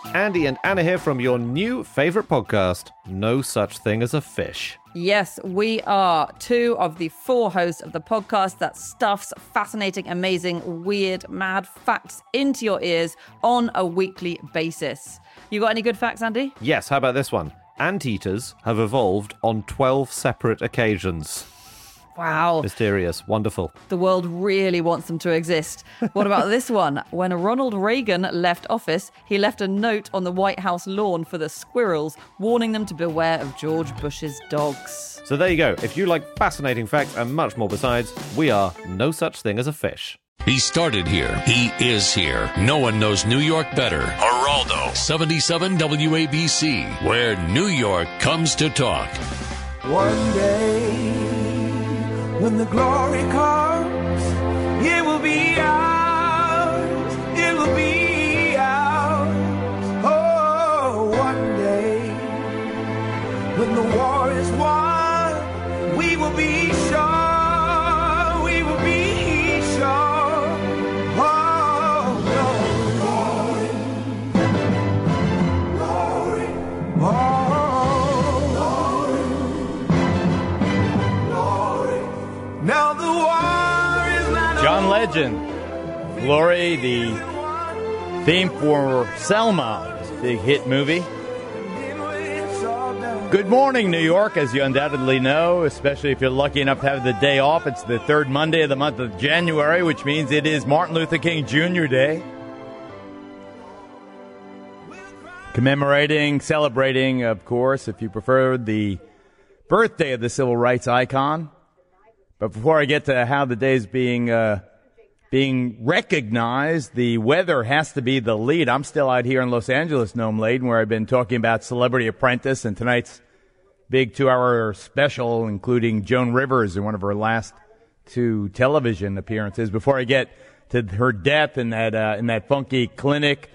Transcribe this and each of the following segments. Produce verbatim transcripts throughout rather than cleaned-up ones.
Andy and Anna here from your new favorite podcast, No Such Thing as a Fish. Yes, we are two of the four hosts of the podcast that stuffs fascinating, amazing, weird, mad facts into your ears on a weekly basis. You got any good facts, Andy? Yes, how about this one? Anteaters have evolved on twelve separate occasions. Wow. Mysterious. Wonderful. The world really wants them to exist. What about this one? When Ronald Reagan left office, he left a note on the White House lawn for the squirrels, warning them to beware of George Bush's dogs. So there you go. If you like fascinating facts and much more besides, we are No Such Thing as a Fish. He started here. He is here. No one knows New York better. Geraldo. seventy-seven W A B C, where New York comes to talk. One day, when the glory comes, it will be ours, it will be ours. Oh, one day, when the war is won, we will be sure, we will be sure. Oh, glory, glory, oh. Now the war is not John Legend, Glory, the theme for Selma, this big hit movie. Good morning, New York, as you undoubtedly know, especially if you're lucky enough to have the day off. It's the third Monday of the month of January, which means it is Martin Luther King Junior Day. Commemorating, celebrating, of course, if you prefer, the birthday of the civil rights icon. But before I get to how the day's being uh, being recognized, the weather has to be the lead. I'm still out here in Los Angeles, Noam Laden, where I've been talking about Celebrity Apprentice and tonight's big two-hour special, including Joan Rivers in one of her last two television appearances. Before I get to her death in that uh, in that funky clinic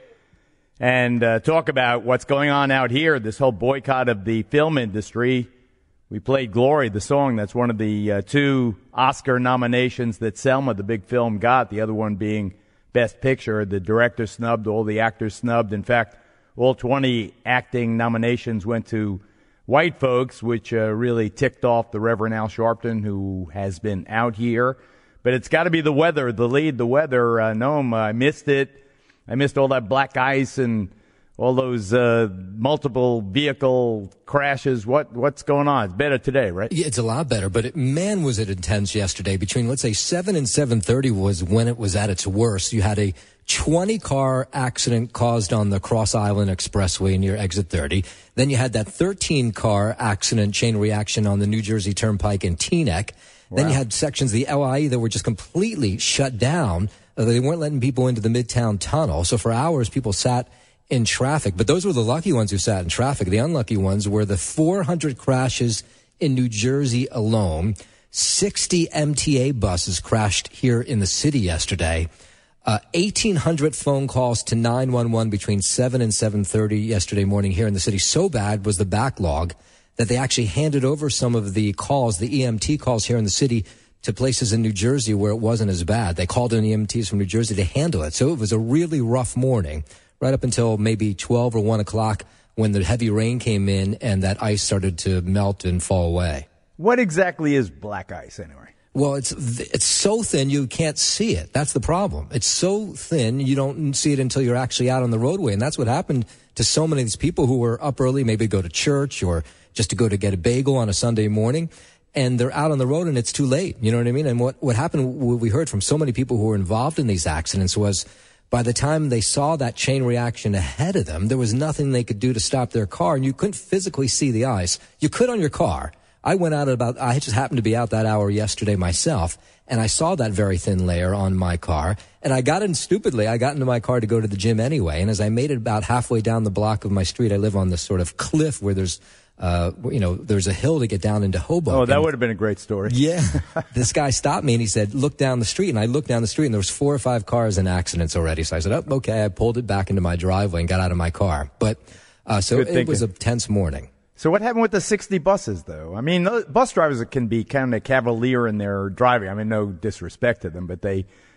and uh, talk about what's going on out here, this whole boycott of the film industry. We played Glory, the song. That's one of the uh, two Oscar nominations that Selma, the big film, got. The other one being Best Picture. The director snubbed, all the actors snubbed. In fact, all twenty acting nominations went to white folks, which uh, really ticked off the Reverend Al Sharpton, who has been out here. But it's got to be the weather, the lead, the weather. Uh, Noam, I missed it. I missed all that black ice and all those uh, multiple vehicle crashes. What what's going on? It's better today, right? Yeah, it's a lot better, but it, man, was it intense yesterday. Between, let's say, seven and seven thirty was when it was at its worst. You had a twenty-car accident caused on the Cross Island Expressway near Exit thirty. Then you had that thirteen-car accident chain reaction on the New Jersey Turnpike in Teaneck. Wow. Then you had sections of the L I E that were just completely shut down. Uh, they weren't letting people into the Midtown Tunnel. So for hours, people sat in traffic, but those were the lucky ones who sat in traffic. The unlucky ones were the four hundred crashes in New Jersey alone. sixty M T A buses crashed here in the city yesterday. Uh, eighteen hundred phone calls to nine one one between seven and seven thirty yesterday morning here in the city. So bad was the backlog that they actually handed over some of the calls, the E M T calls here in the city, to places in New Jersey where it wasn't as bad. They called in E M Ts from New Jersey to handle it. So it was a really rough morning, right up until maybe twelve or one o'clock when the heavy rain came in and that ice started to melt and fall away. What exactly is black ice anyway? Well, it's it's so thin you can't see it. That's the problem. It's so thin you don't see it until you're actually out on the roadway. And that's what happened to so many of these people who were up early, maybe to go to church or just to go to get a bagel on a Sunday morning. And they're out on the road and it's too late. You know what I mean? And what, what happened, what we heard from so many people who were involved in these accidents was by the time they saw that chain reaction ahead of them, there was nothing they could do to stop their car. And you couldn't physically see the ice. You could on your car. I went out at about, I just happened to be out that hour yesterday myself, and I saw that very thin layer on my car, and I got in stupidly. I got into my car to go to the gym anyway, and as I made it about halfway down the block of my street, I live on this sort of cliff where there's, uh, you know, there's a hill to get down into Hoboken. Oh, that would have been a great story. Yeah. This guy stopped me and he said, look down the street. And I looked down the street and there was four or five cars in accidents already. So I said, oh, okay. I pulled it back into my driveway and got out of my car. But, uh, so Good it thinking. was a tense morning. So what happened with the sixty buses, though? I mean, bus drivers can be kind of cavalier in their driving. I mean, no disrespect to them, but they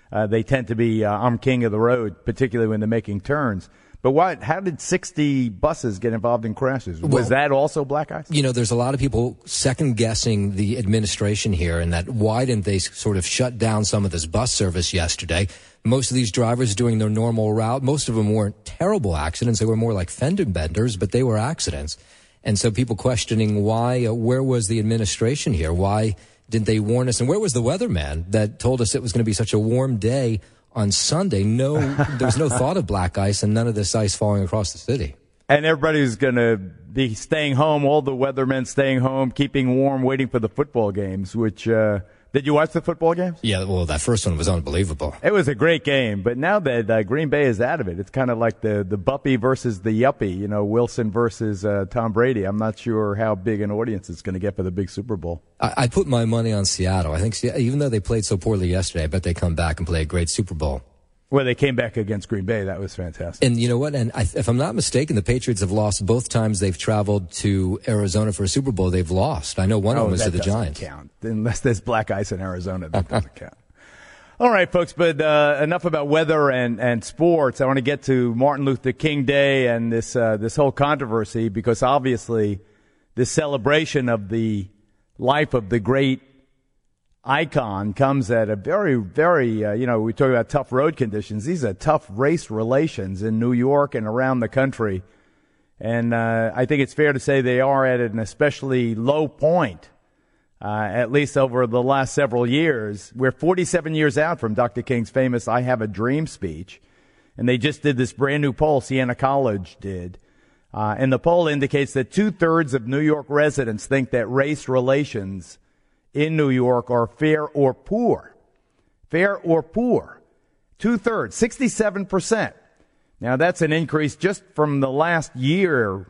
uh, they tend to be, uh, I'm king of the road, particularly when they're making turns. But what? How did sixty buses get involved in crashes? Was Well, that also black ice? You know, there's a lot of people second guessing the administration here, and that why didn't they sort of shut down some of this bus service yesterday? Most of these drivers doing their normal route, most of them weren't terrible accidents. They were more like fender benders, but they were accidents. And so people questioning why, uh, where was the administration here? Why didn't they warn us? And where was the weatherman that told us it was going to be such a warm day on Sunday? No, there was no thought of black ice and none of this ice falling across the city. And everybody's going to be staying home, all the weathermen staying home, keeping warm, waiting for the football games, which, uh, did you watch the football games? Yeah, well, that first one was unbelievable. It was a great game, but now that uh, Green Bay is out of it, it's kind of like the, the Buppy versus the Yuppie, you know, Wilson versus uh, Tom Brady. I'm not sure how big an audience it's going to get for the big Super Bowl. I, I put my money on Seattle. I think Se- even though they played so poorly yesterday, I bet they come back and play a great Super Bowl. Well, they came back against Green Bay. That was fantastic. And you know what? And I, if I'm not mistaken, the Patriots have lost both times they've traveled to Arizona for a Super Bowl. They've lost. I know one oh, of them was that to the doesn't Giants. Count. Unless there's black ice in Arizona, that doesn't count. All right, folks, but uh, enough about weather and, and sports. I want to get to Martin Luther King Day and this uh, this whole controversy, because obviously this celebration of the life of the great icon comes at a very, very, uh, you know, we talk about tough road conditions. These are tough race relations in New York and around the country. And uh, I think it's fair to say they are at an especially low point, uh, at least over the last several years. We're forty-seven years out from Doctor King's famous I Have a Dream speech. And they just did this brand new poll, Siena College did. Uh, and the poll indicates that two-thirds of New York residents think that race relations in New York are fair or poor. Fair or poor. Two-thirds, sixty-seven percent. Now, that's an increase just from the last year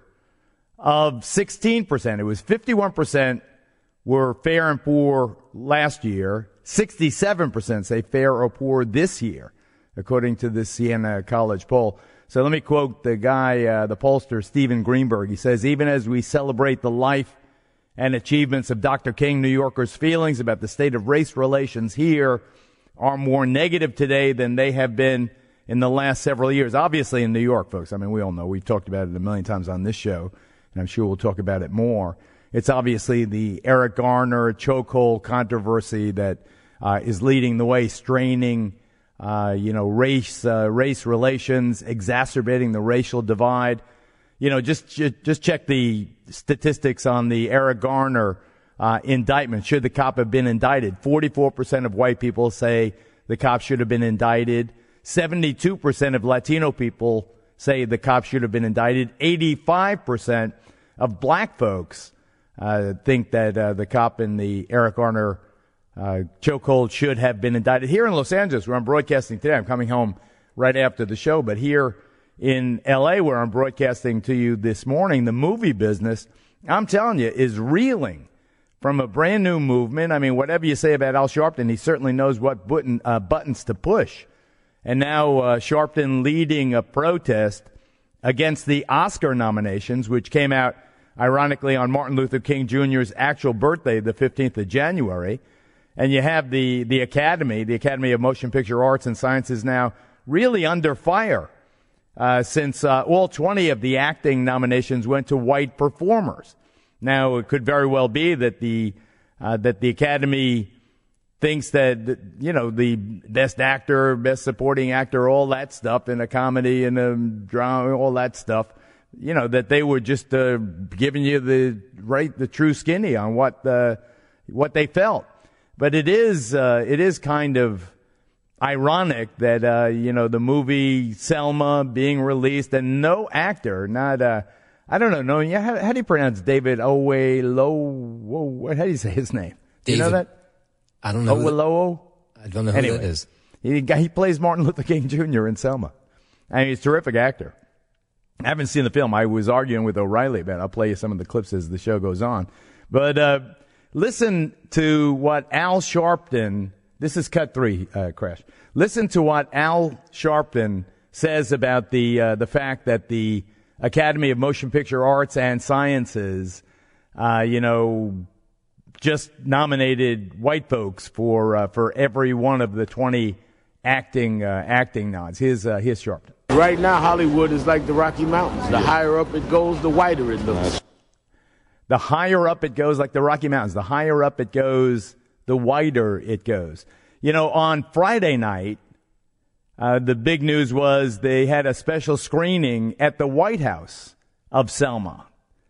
of sixteen percent. It was fifty-one percent were fair and poor last year. sixty-seven percent say fair or poor this year, according to the Siena College poll. So let me quote the guy, uh, the pollster, Stephen Greenberg. He says, even as we celebrate the life and achievements of Doctor King, New Yorkers' feelings about the state of race relations here are more negative today than they have been in the last several years. Obviously in New York, folks. I mean, we all know. We've talked about it a million times on this show, and I'm sure we'll talk about it more. It's obviously the Eric Garner chokehold controversy that uh, is leading the way, straining, uh, you know, race uh, race relations, exacerbating the racial divide. You know, just just check the statistics on the Eric Garner uh, indictment. Should the cop have been indicted? forty-four percent of white people say the cop should have been indicted. seventy-two percent of Latino people say the cop should have been indicted. eighty-five percent of black folks uh, think that uh, the cop in the Eric Garner uh, chokehold should have been indicted. Here in Los Angeles, where I'm broadcasting today, I'm coming home right after the show, but here in L A, where I'm broadcasting to you this morning, the movie business, I'm telling you, is reeling from a brand new movement. I mean, whatever you say about Al Sharpton, he certainly knows what button, uh, buttons to push. And now uh, Sharpton leading a protest against the Oscar nominations, which came out, ironically, on Martin Luther King Junior's actual birthday, the fifteenth of January. And you have the, the Academy, the Academy of Motion Picture Arts and Sciences, now really under fire. Uh, since uh, all twenty of the acting nominations went to white performers. Now, it could very well be that the uh, that the Academy thinks that, you know, the best actor, best supporting actor, all that stuff in a comedy and a drama, all that stuff, you know, that they were just uh, giving you the right, the true skinny on what uh, what they felt. But it is uh, it is kind of ironic that, uh, you know, the movie Selma being released and no actor, not, uh, I don't know, no, yeah, how, how do you pronounce David Oyelowo? How do you say his name? Do you know that? I don't know. Oyelowo? I don't know who anyway, that is. He, he plays Martin Luther King Junior in Selma. I mean, he's a terrific actor. I haven't seen the film. I was arguing with O'Reilly about it. I'll play you some of the clips as the show goes on. But uh, listen to what Al Sharpton, this is cut three, uh, Crash. Listen to what Al Sharpton says about the uh, the fact that the Academy of Motion Picture Arts and Sciences, uh, you know, just nominated white folks for uh, for every one of the twenty acting uh, acting nods. Here's, uh, here's Sharpton. Right now, Hollywood is like the Rocky Mountains. The higher up it goes, the whiter it looks. The higher up it goes, like the Rocky Mountains. The higher up it goes, the whiter it goes. You know, on Friday night, uh, the big news was they had a special screening at the White House of Selma.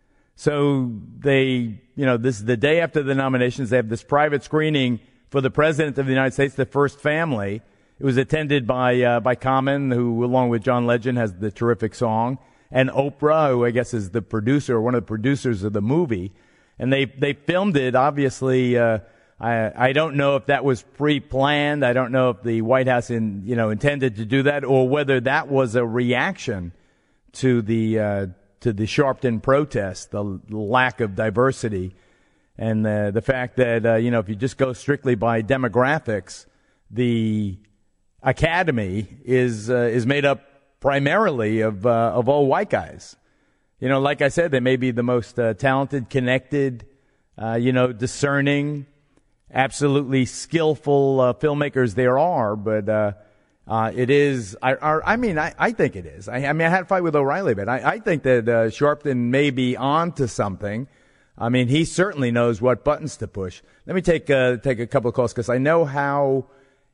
So they, you know, this is the day after the nominations. They have this private screening for the President of the United States, the first family. It was attended by uh, by Common, who, along with John Legend, has the terrific song, and Oprah, who I guess is the producer, or one of the producers of the movie. And they, they filmed it, obviously. Uh, I I don't know if that was pre-planned. I don't know if the White House in, you know, intended to do that, or whether that was a reaction to the uh, to the Sharpton protest, the lack of diversity, and the the fact that uh, you know, if you just go strictly by demographics, the Academy is uh, is made up primarily of uh, of all white guys. You know, like I said, they may be the most uh, talented, connected, uh, you know, discerning, absolutely skillful uh, filmmakers there are, but uh, uh, it is. I, I mean, I, I think it is. I, I mean, I had a fight with O'Reilly, but I, I think that uh, Sharpton may be on to something. I mean, he certainly knows what buttons to push. Let me take uh, take a couple of calls because I know how.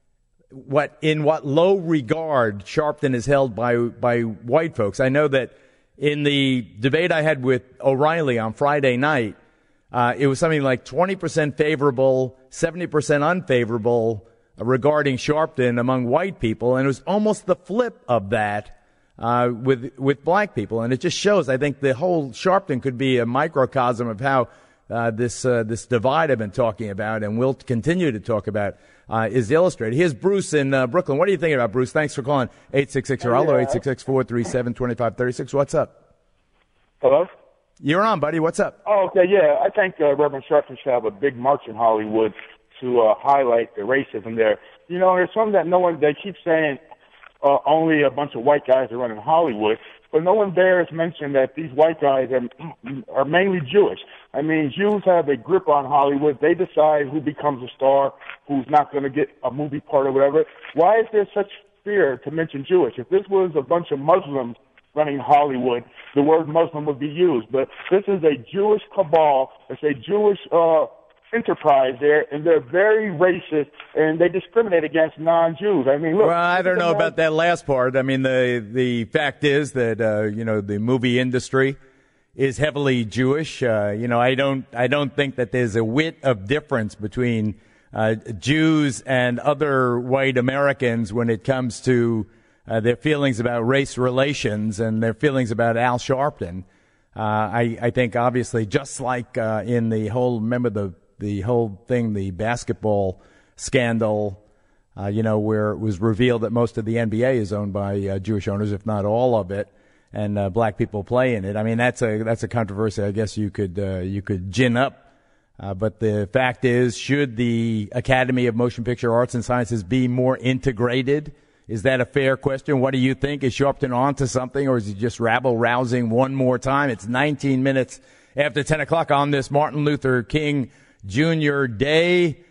What in what low regard Sharpton is held by by white folks. I know that in the debate I had with O'Reilly on Friday night, uh, it was something like twenty percent favorable, seventy percent unfavorable regarding Sharpton among white people, and it was almost the flip of that uh, with with black people. And it just shows, I think, the whole Sharpton could be a microcosm of how uh, this uh, this divide I've been talking about and will continue to talk about Uh, is illustrated. Here's Bruce in uh, Brooklyn. What are you thinking about, Bruce? Thanks for calling. eight six six Geraldo, eight six six, four three seven, two five three six. What's up? Hello? You're on, buddy. What's up? Oh, okay, yeah. I think uh, Reverend Sharpton should have a big march in Hollywood to uh, highlight the racism there. You know, there's something that no one, they keep saying uh, only a bunch of white guys are running Hollywood, but no one dares mention that these white guys are, are mainly Jewish. I mean, Jews have a grip on Hollywood. They decide who becomes a star, who's not going to get a movie part or whatever. Why is there such fear to mention Jewish? If this was a bunch of Muslims running Hollywood, the word Muslim would be used. But this is a Jewish cabal. It's a Jewish uh, enterprise there, and they're very racist, and they discriminate against non-Jews. I mean, look. Well, I don't know about that last part. I mean, the the fact is that, uh, you know, the movie industry is heavily Jewish. Uh, you know, I don't, I don't think that there's a whit of difference between uh, Jews and other white Americans when it comes to uh, their feelings about race relations and their feelings about Al Sharpton. Uh, I, I think obviously, just like uh, in the whole, remember the the whole thing, the basketball scandal, uh, you know, where it was revealed that most of the N B A is owned by uh, Jewish owners, if not all of it. And uh, black people play in it. I mean, that's a that's a controversy. I guess you could uh, you could gin up. Uh, but the fact is, should the Academy of Motion Picture Arts and Sciences be more integrated? Is that a fair question? What do you think? Is Sharpton on to something, or is he just rabble rousing one more time? It's nineteen minutes after ten o'clock on this Martin Luther King Junior Day.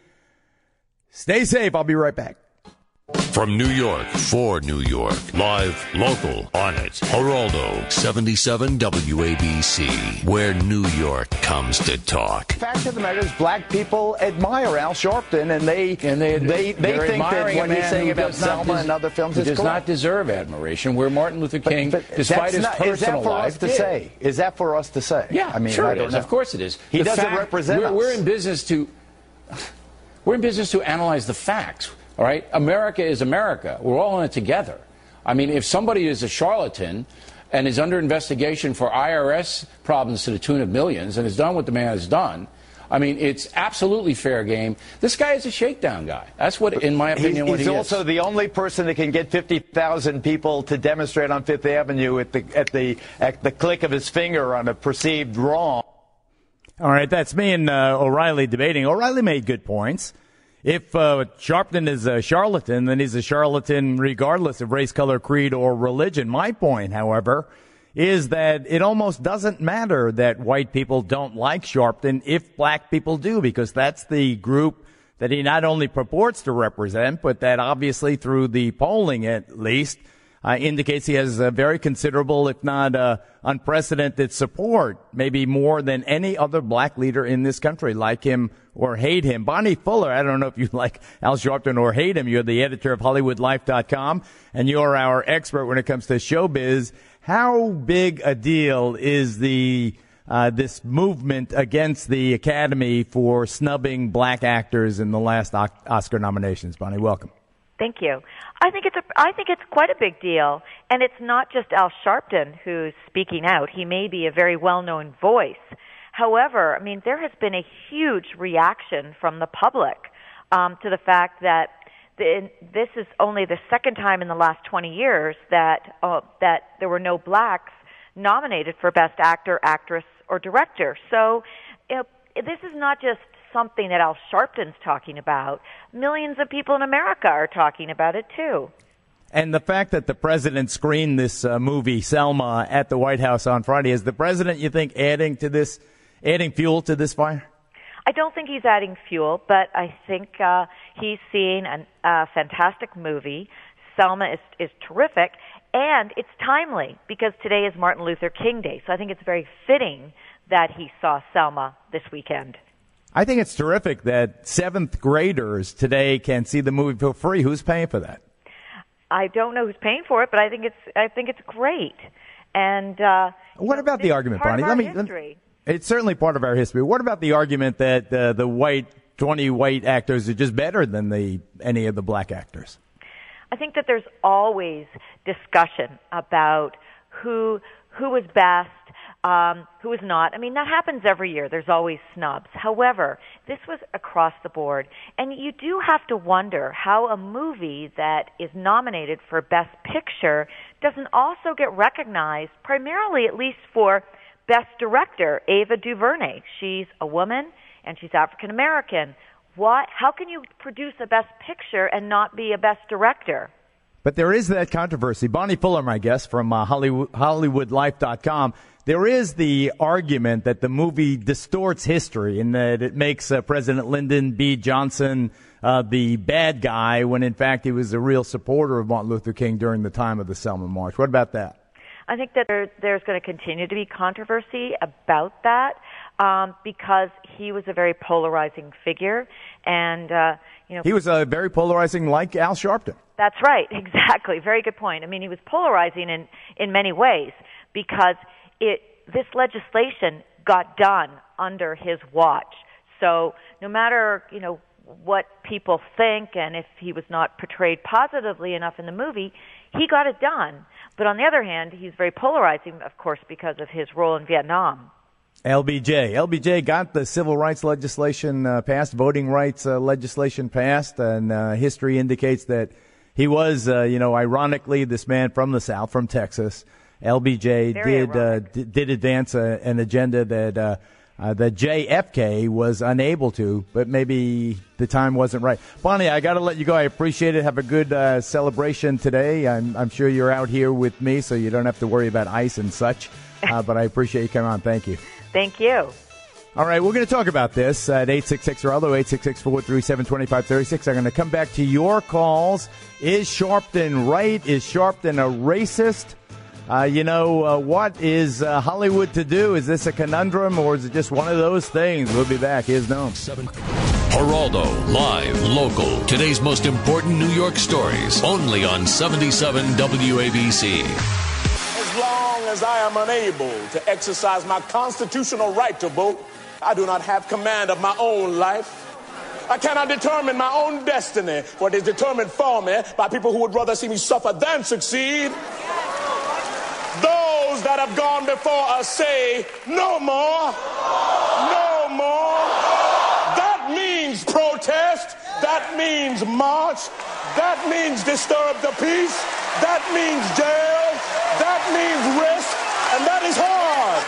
Stay safe. I'll be right back. From New York, for New York, live, local, on it. Geraldo, seventy-seven W A B C, where New York comes to talk. Fact of the matter is, black people admire Al Sharpton, and they and they they, they think that what he's saying about Selma and other films is does correct. not deserve admiration. Where Martin Luther King, but, but despite his not, personal is that for life, us to did. say? Is that for us to say? Yeah, I mean, sure I it don't is. know. Of course it is. He The doesn't fact, represent we're, us. We're in business to we're in business to analyze the facts. All right, America is America. We're all in it together. I mean, if somebody is a charlatan and is under investigation for I R S problems to the tune of millions and has done what the man has done, I mean, it's absolutely fair game. This guy is a shakedown guy. That's what, in my opinion, he's, what he he's is. also the only person that can get fifty thousand people to demonstrate on Fifth Avenue at the at the at the click of his finger on a perceived wrong. All right, that's me and uh, O'Reilly debating. O'Reilly made good points. If uh, Sharpton is a charlatan, then he's a charlatan regardless of race, color, creed, or religion. My point, however, is that it almost doesn't matter that white people don't like Sharpton if black people do, because that's the group that he not only purports to represent, but that obviously through the polling at least uh, indicates he has a very considerable, if not uh, unprecedented support, maybe more than any other black leader in this country, like him or hate him. Bonnie Fuller, I don't know if you like Al Sharpton or hate him. You're the editor of Hollywood Life dot com, and you're our expert when it comes to showbiz. How big a deal is the uh, this movement against the Academy for snubbing black actors in the last Oscar nominations? Bonnie, welcome. Thank you. I think it's a, I think it's quite a big deal, and it's not just Al Sharpton who's speaking out. He may be a very well-known voice. However, I mean, there has been a huge reaction from the public um, to the fact that the, this is only the second time in the last twenty years that uh, that there were no blacks nominated for Best Actor, Actress, or Director. So, you know, this is not just something that Al Sharpton's talking about. Millions of people in America are talking about it, too. And the fact that the president screened this uh, movie, Selma, at the White House on Friday, is the president, you think, adding to this, adding fuel to this fire? I don't think he's adding fuel, but I think uh, he's seeing a uh, fantastic movie. Selma is, is terrific, and it's timely because today is Martin Luther King Day, so I think it's very fitting that he saw Selma this weekend. I think it's terrific that seventh graders today can see the movie for free. Who's paying for that? I don't know who's paying for it, but I think it's I think it's great. And uh, what know, about the argument, Bonnie? Let me. Let me it's certainly part of our history. What about the argument that uh, the white twenty white actors are just better than the any of the black actors? I think that there's always discussion about who who is best. Um, who is not. I mean, that happens every year. There's always snubs. However, this was across the board. And you do have to wonder how a movie that is nominated for Best Picture doesn't also get recognized, primarily at least for Best Director, Ava DuVernay. She's a woman and she's African American. What? How can you produce a Best Picture and not be a Best Director? But there is that controversy. Bonnie Fuller, my guest from uh, Hollywood, Hollywood Life dot com. There is the argument that the movie distorts history and that it makes uh, President Lyndon B. Johnson uh, the bad guy when, in fact, he was a real supporter of Martin Luther King during the time of the Selma March. What about that? I think that there, there's going to continue to be controversy about that um, because he was a very polarizing figure. And, uh, you know, he was uh, very polarizing like Al Sharpton. That's right. Exactly. Very good point. I mean, he was polarizing in, in many ways because it this legislation got done under his watch. So no matter, you know, what people think and if he was not portrayed positively enough in the movie, he got it done. But on the other hand, he's very polarizing, of course, because of his role in Vietnam. L B J. L B J got the civil rights legislation uh, passed, voting rights uh, legislation passed, and uh, history indicates that he was, uh, you know, ironically, this man from the South, from Texas. L B J Very did uh, d- did advance a, an agenda that uh, uh, that J F K was unable to, but maybe the time wasn't right. Bonnie, I got to let you go. I appreciate it. Have a good uh, celebration today. I'm, I'm sure you're out here with me, so you don't have to worry about ice and such. Uh, but I appreciate you coming on. Thank you. Thank you. All right, we're going to talk about this at eight six six Geraldo, eight six six, four three seven, two five three six. I'm going to come back to your calls. Is Sharpton right? Is Sharpton a racist? Uh, you know, uh, what is uh, Hollywood to do? Is this a conundrum, or is it just one of those things? We'll be back. Here's Noam. Geraldo, live, local. Today's most important New York stories, only on seventy-seven W A B C. As long as I am unable to exercise my constitutional right to vote, I do not have command of my own life. I cannot determine my own destiny, for it is determined for me by people who would rather see me suffer than succeed. Those that have gone before us say, no more, no more. That means protest. That means march. That means disturb the peace. That means jail. That means risk. And that is hard.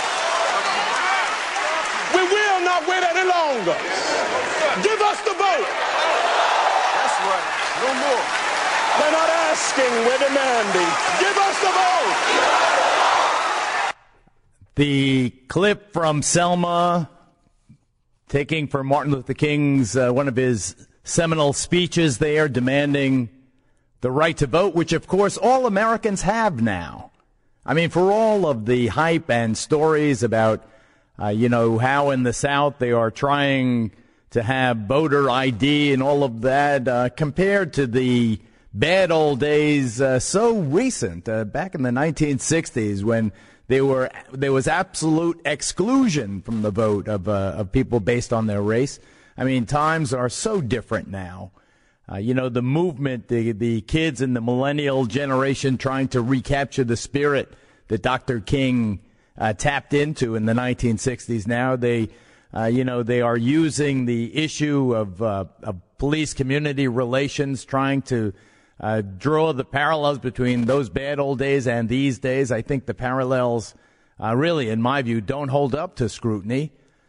We will not wait any longer. Give us the vote. That's right. No more. We're not asking, we're demanding. Give us the vote. The clip from Selma taking from Martin Luther King's, uh, one of his seminal speeches there, demanding the right to vote, which, of course, all Americans have now. I mean, for all of the hype and stories about, uh, you know, how in the South they are trying to have voter I D and all of that, uh, compared to the bad old days, uh, so recent, uh, back in the nineteen sixties when they were there was absolute exclusion from the vote of uh, of people based on their race. I mean, times are so different now. Uh, you know, the movement, the the kids in the millennial generation trying to recapture the spirit that Doctor King uh, tapped into in the nineteen sixties. Now they, uh, you know, they are using the issue of, uh, of police-community relations, trying to uh, draw the parallels between those bad old days and these days. I think the parallels, uh, really, in my view, don't hold up to scrutiny.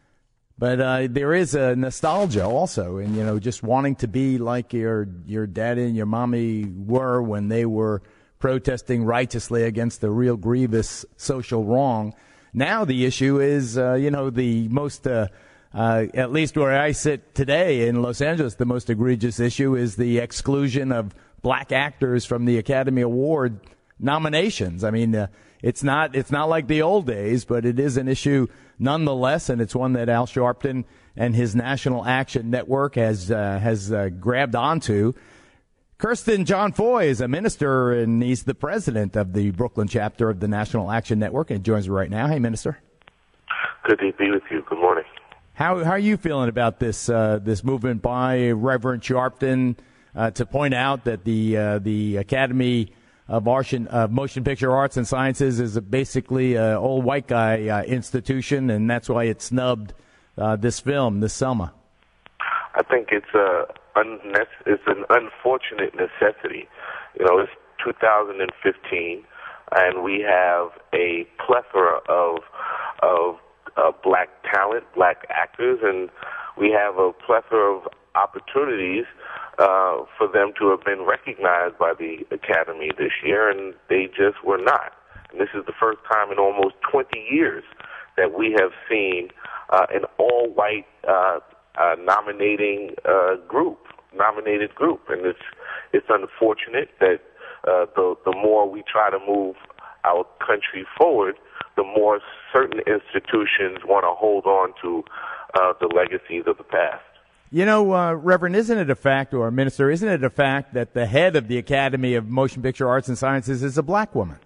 But uh, there is a nostalgia also, and you know, just wanting to be like your your daddy and your mommy were when they were protesting righteously against the real grievous social wrong. Now the issue is, uh, you know, the most, uh, uh, at least where I sit today in Los Angeles, the most egregious issue is the exclusion of black actors from the Academy Award nominations. I mean, uh, it's not it's not like the old days, but it is an issue nonetheless, and it's one that Al Sharpton and his National Action Network has uh, has uh, grabbed onto. Kirsten John Foy is a minister, and he's the president of the Brooklyn chapter of the National Action Network, and he joins me right now. Hey, Minister. Good to be with you. Good morning. How how are you feeling about this uh, this movement by Reverend Sharpton uh, to point out that the uh, the Academy of Motion, uh, Motion Picture Arts and Sciences is a basically an old white guy uh, institution, and that's why it snubbed uh, this film this summer? I think it's a unnecess- it's an unfortunate necessity. You know, it's two thousand fifteen, and we have a plethora of of uh, black talent, black actors, and we have a plethora of opportunities uh, for them to have been recognized by the Academy this year, and they just were not. And this is the first time in almost twenty years that we have seen uh, an all-white uh, uh, nominating uh, group, nominated group, and it's it's unfortunate that uh, the the more we try to move our country forward, the more certain institutions want to hold on to uh, the legacies of the past. You know, uh, Reverend, isn't it a fact, or Minister, isn't it a fact that the head of the Academy of Motion Picture Arts and Sciences is a black woman?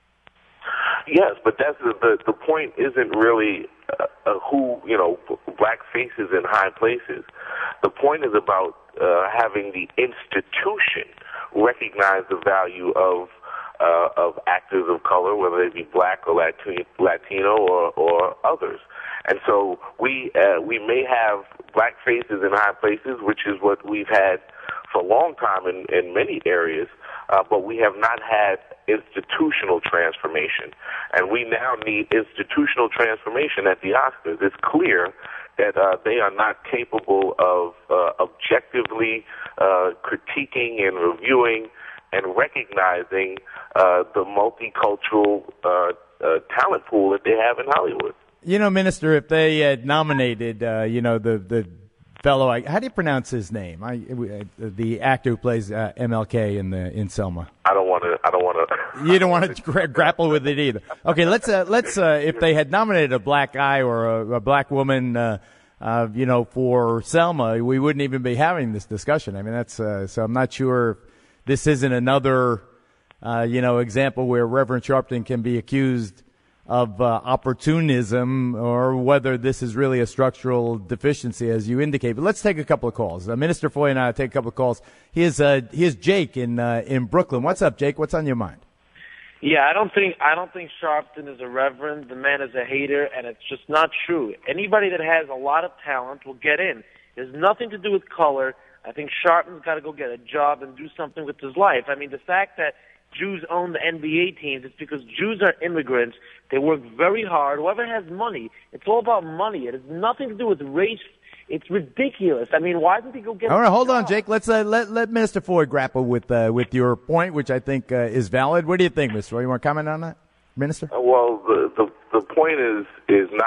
Yes, but that's the the, the point isn't really uh, uh, who, you know, black faces in high places. The point is about uh, having the institution recognize the value of uh, of actors of color, whether they be black or Latino, Latino or, or others. And so we uh, we may have black faces in high places, which is what we've had for a long time in, in many areas, uh, but we have not had institutional transformation. And we now need institutional transformation at the Oscars. It's clear that uh, they are not capable of uh, objectively uh, critiquing and reviewing and recognizing uh, the multicultural uh, uh, talent pool that they have in Hollywood. You know, Minister, if they had nominated, uh, you know, the the fellow, how do you pronounce his name? I, uh, the actor who plays uh, M L K in the in Selma. I don't want to. I don't want to. You don't want to gra- grapple with it either. Okay, let's uh, let's uh, if they had nominated a black guy or a, a black woman, uh, uh, you know, for Selma, we wouldn't even be having this discussion. I mean, that's uh, so. I'm not sure this isn't another, uh, you know, example where Reverend Sharpton can be accused of uh, opportunism, or whether this is really a structural deficiency, as you indicate. But let's take a couple of calls. Uh, Minister Foy and I will take a couple of calls. Here's, uh, here's Jake in uh, in Brooklyn. What's up, Jake? What's on your mind? Yeah, I don't think I don't think Sharpton is a reverend. The man is a hater, and it's just not true. Anybody that has a lot of talent will get in. It has nothing to do with color. I think Sharpton's got to go get a job and do something with his life. I mean, the fact that Jews own the N B A teams, it's because Jews are immigrants. They work very hard. Whoever has money, it's all about money. It has nothing to do with race. It's ridiculous. I mean, why didn't he go get? All right, hold job? on, Jake. Let's uh, let let Minister Foy grapple with uh, with your point, which I think uh, is valid. What do you think, Mister Foy? You want to comment on that, Minister? Well, the the the point is is not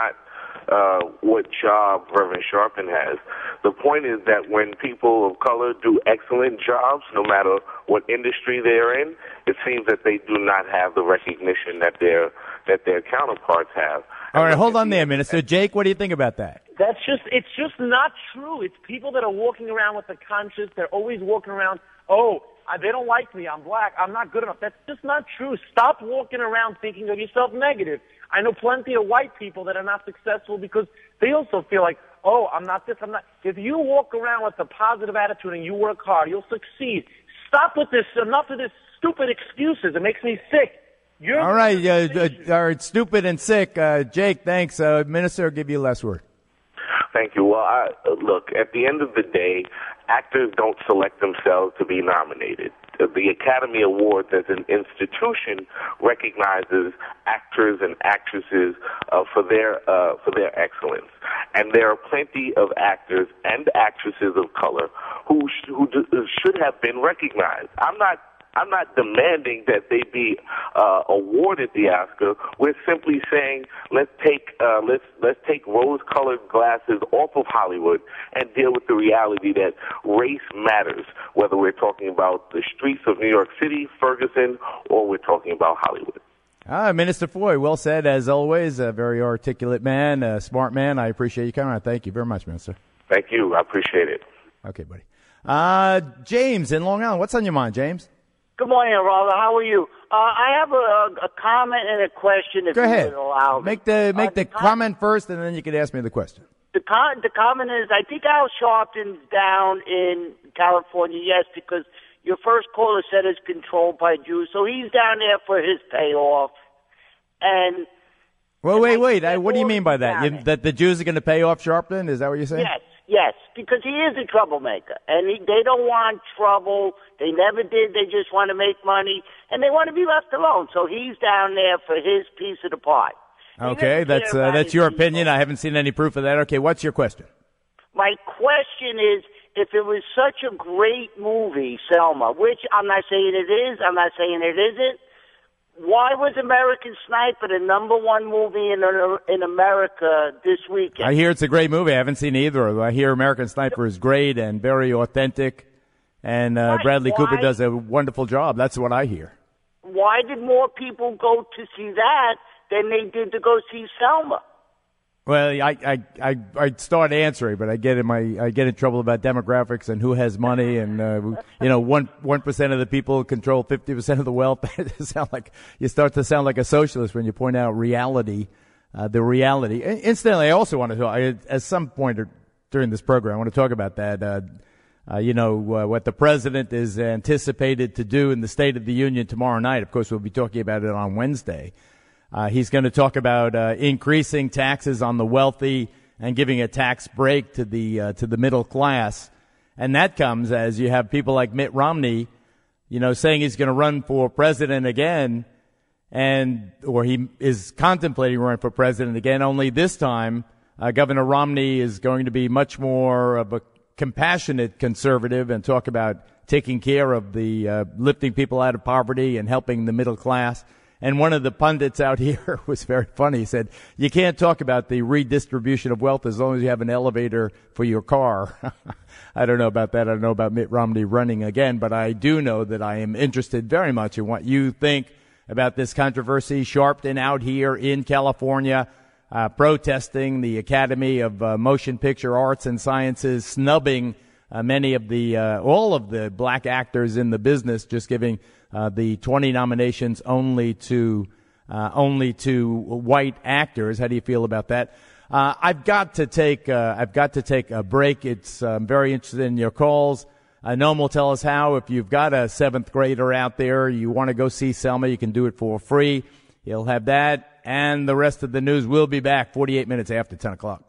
uh, what job Reverend Sharpton has. The point is that when people of color do excellent jobs, no matter what industry they're in, it seems that they do not have the recognition that their that their counterparts have. All right, hold on there, Minister. Jake, what do you think about that? That's just, it's just not true. It's people that are walking around with a conscience. They're always walking around, oh, I, they don't like me. I'm black. I'm not good enough. That's just not true. Stop walking around thinking of yourself negative. I know plenty of white people that are not successful because they also feel like, oh, I'm not this, I'm not. If you walk around with a positive attitude and you work hard, you'll succeed. Stop with this. Enough of this stupid excuses. It makes me sick. You're all right, uh, uh, all right, stupid and sick. Uh, Jake, thanks. Uh, Minister, I'll give you the last word. Thank you. Well, I, look, at the end of the day, actors don't select themselves to be nominated. The Academy Awards as an institution recognizes actors and actresses uh, for their uh, for their excellence, and there are plenty of actors and actresses of color who sh- who d- should have been recognized. I'm not. I'm not demanding that they be uh, awarded the Oscar. We're simply saying let's take uh, let's let's take rose-colored glasses off of Hollywood and deal with the reality that race matters, whether we're talking about the streets of New York City, Ferguson, or we're talking about Hollywood. Ah, Minister Foy, well said as always. A very articulate man, a smart man. I appreciate you coming on. Thank you very much, Minister. Thank you. I appreciate it. Okay, buddy. Uh, James in Long Island. What's on your mind, James? Good morning, Rollo. How are you? Uh, I have a, a comment and a question, if Go ahead. you would allow me. Make the make Uh, the com- comment first, and then you can ask me the question. The, con- the comment is, I think Al Sharpton's down in California, yes, because your first caller said it's controlled by Jews, so he's down there for his payoff. And Well, wait, wait. I, what do you mean by that? You, that the Jews are going to pay off Sharpton? Is that what you're saying? yes, yes, because he is a troublemaker, and he, they don't want trouble. They never did. They just want to make money, and they want to be left alone. So he's down there for his piece of the pie. Okay, that's uh, that's your opinion. I haven't seen any proof of that. Okay, what's your question? My question is, if it was such a great movie, Selma, which I'm not saying it is, I'm not saying it isn't, why was American Sniper the number one movie in in America this weekend? I hear it's a great movie. I haven't seen either of them. I hear American Sniper is great and very authentic, and uh, Right, Bradley why? Cooper does a wonderful job. That's what I hear. Why did more people go to see that than they did to go see Selma? Well, I, I, I, I start answering, but I get in my, I get in trouble about demographics and who has money, and uh, you know, one one percent of the people control fifty percent of the wealth. It sound like you start to sound like a socialist when you point out reality, uh, the reality. Incidentally, I also want to, I, at some point during this program, I want to talk about that. Uh, uh, you know, uh, what the president is anticipated to do in the State of the Union tomorrow night. Of course, we'll be talking about it on Wednesday. Uh, he's going to talk about uh, increasing taxes on the wealthy and giving a tax break to the uh, to the middle class, and that comes as you have people like Mitt Romney, you know, saying he's going to run for president again, and or he is contemplating running for president again. Only this time, uh, Governor Romney is going to be much more of a compassionate conservative and talk about taking care of the uh, lifting people out of poverty and helping the middle class. And one of the pundits out here was very funny. He said, you can't talk about the redistribution of wealth as long as you have an elevator for your car. I don't know about that. I don't know about Mitt Romney running again, but I do know that I am interested very much in what you think about this controversy. Sharpton out here in California, uh, protesting the Academy of uh, Motion Picture Arts and Sciences, snubbing uh, many of the, uh, all of the black actors in the business, just giving Uh, the twenty nominations only to uh, only to white actors. How do you feel about that? Uh, I've got to take uh, I've got to take a break. It's uh, I'm very interested in your calls. Uh, Noam will tell us how. If you've got a seventh grader out there, you want to go see Selma, you can do it for free. He'll have that, and the rest of the news will be back forty-eight minutes after ten o'clock.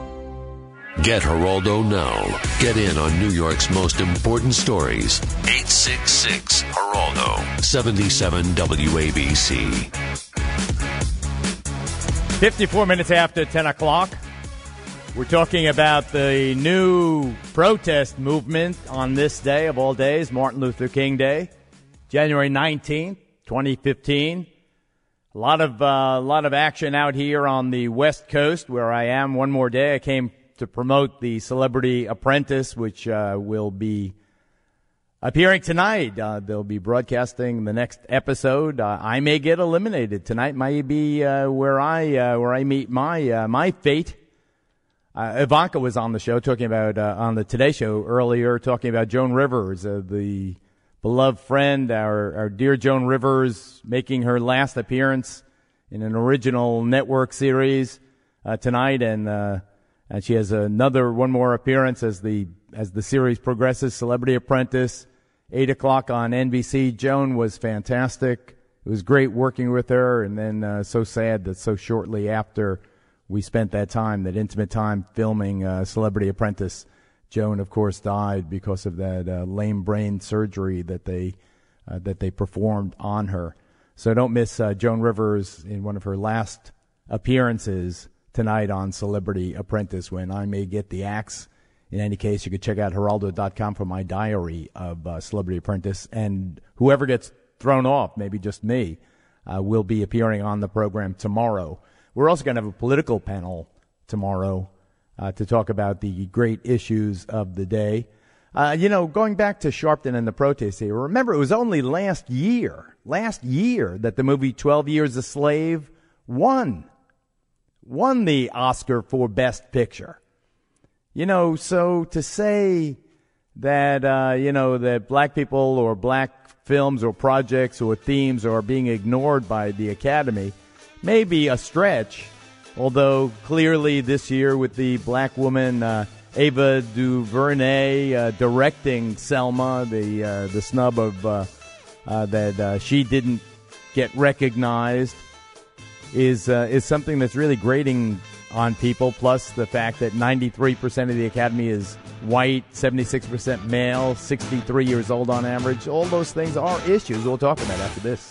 Get Geraldo now. Get in on New York's most important stories. eight six six Geraldo. seventy-seven W A B C. fifty-four minutes after ten o'clock. We're talking about the new protest movement on this day of all days, Martin Luther King Day, January nineteenth, twenty fifteen. A lot of uh, a lot of action out here on the West Coast, where I am. One more day, I came to promote the Celebrity Apprentice, which uh, will be appearing tonight. Uh, they'll be broadcasting the next episode. Uh, I may get eliminated tonight. Might be uh, where I uh, where I meet my uh, my fate. Uh, Ivanka was on the show talking about uh, on the Today Show earlier, talking about Joan Rivers, uh, the beloved friend, our, our dear Joan Rivers, making her last appearance in an original network series uh, tonight, and uh, and she has another one more appearance as the as the series progresses. Celebrity Apprentice, eight o'clock on N B C. Joan was fantastic. It was great working with her, and then uh, so sad that so shortly after we spent that time, that intimate time filming uh, Celebrity Apprentice, Joan, of course, died because of that uh, lame brain surgery that they uh, that they performed on her. So don't miss uh, Joan Rivers in one of her last appearances tonight on Celebrity Apprentice, when I may get the axe. In any case, you could check out Geraldo dot com for my diary of uh, Celebrity Apprentice. And whoever gets thrown off, maybe just me, uh, will be appearing on the program tomorrow. We're also going to have a political panel tomorrow Uh, to talk about the great issues of the day. Uh, you know, going back to Sharpton and the protest here, remember it was only last year, last year that the movie twelve Years a Slave won, won the Oscar for Best Picture. You know, so to say that, uh, you know, that black people or black films or projects or themes are being ignored by the Academy may be a stretch. Although clearly this year with the black woman uh, Ava DuVernay uh, directing Selma, the uh, the snub of uh, uh, that uh, she didn't get recognized is uh, is something that's really grating on people. Plus the fact that ninety-three percent of the Academy is white, seventy-six percent male, sixty-three years old on average. All those things are issues we'll talk about after this.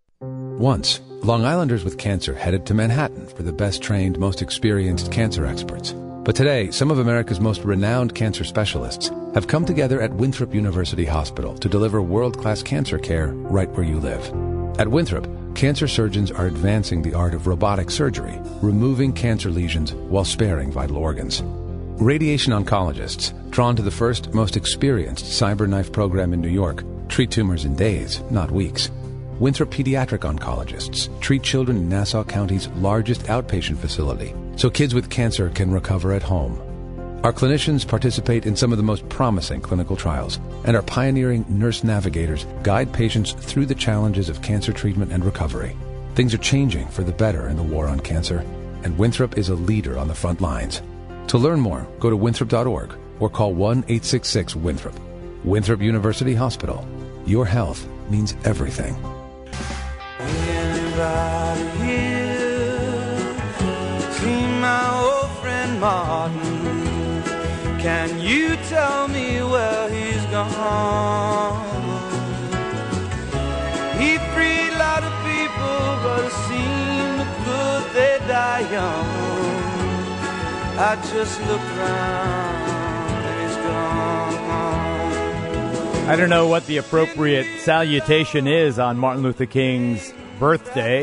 Once, Long Islanders with cancer headed to Manhattan for the best-trained, most experienced cancer experts. But today, some of America's most renowned cancer specialists have come together at Winthrop University Hospital to deliver world-class cancer care right where you live. At Winthrop, cancer surgeons are advancing the art of robotic surgery, removing cancer lesions while sparing vital organs. Radiation oncologists, drawn to the first, most experienced CyberKnife program in New York, treat tumors in days, not weeks. Winthrop pediatric oncologists treat children in Nassau County's largest outpatient facility, so kids with cancer can recover at home. Our clinicians participate in some of the most promising clinical trials, and our pioneering nurse navigators guide patients through the challenges of cancer treatment and recovery. Things are changing for the better in the war on cancer, and Winthrop is a leader on the front lines. To learn more, go to winthrop dot org or call one eight six six Winthrop. Winthrop University Hospital. Your health means everything. Anybody here seen my old friend Martin? Can you tell me where he's gone? He freed a lot of people, but it seemed good they die young. I just looked around and he's gone. I don't know what the appropriate salutation is on Martin Luther King's birthday,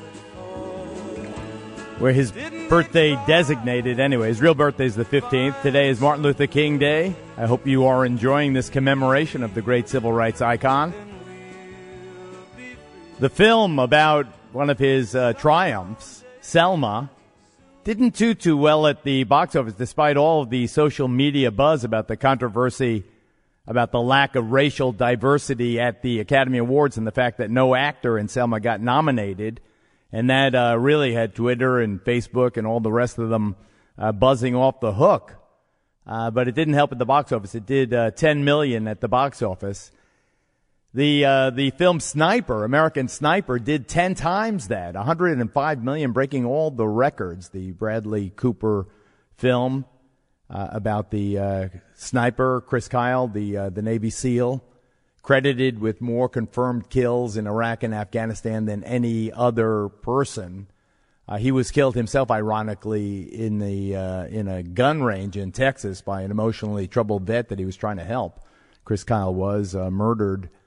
where his birthday designated anyway. His real birthday is the fifteenth. Today is Martin Luther King Day. I hope you are enjoying this commemoration of the great civil rights icon. The film about one of his uh, triumphs, Selma, didn't do too well at the box office, despite all of the social media buzz about the controversy about the lack of racial diversity at the Academy Awards and the fact that no actor in Selma got nominated. And that uh, really had Twitter and Facebook and all the rest of them uh, buzzing off the hook. Uh, but it didn't help at the box office. It did uh, ten million dollars at the box office. The uh, the film Sniper, American Sniper, did ten times that, one hundred five million dollars, breaking all the records. The Bradley Cooper film uh, about the uh, sniper, Chris Kyle, the uh, the Navy SEAL, credited with more confirmed kills in Iraq and Afghanistan than any other person. Uh, he was killed himself, ironically, in the uh, in a gun range in Texas by an emotionally troubled vet that he was trying to help. Chris Kyle was uh, murdered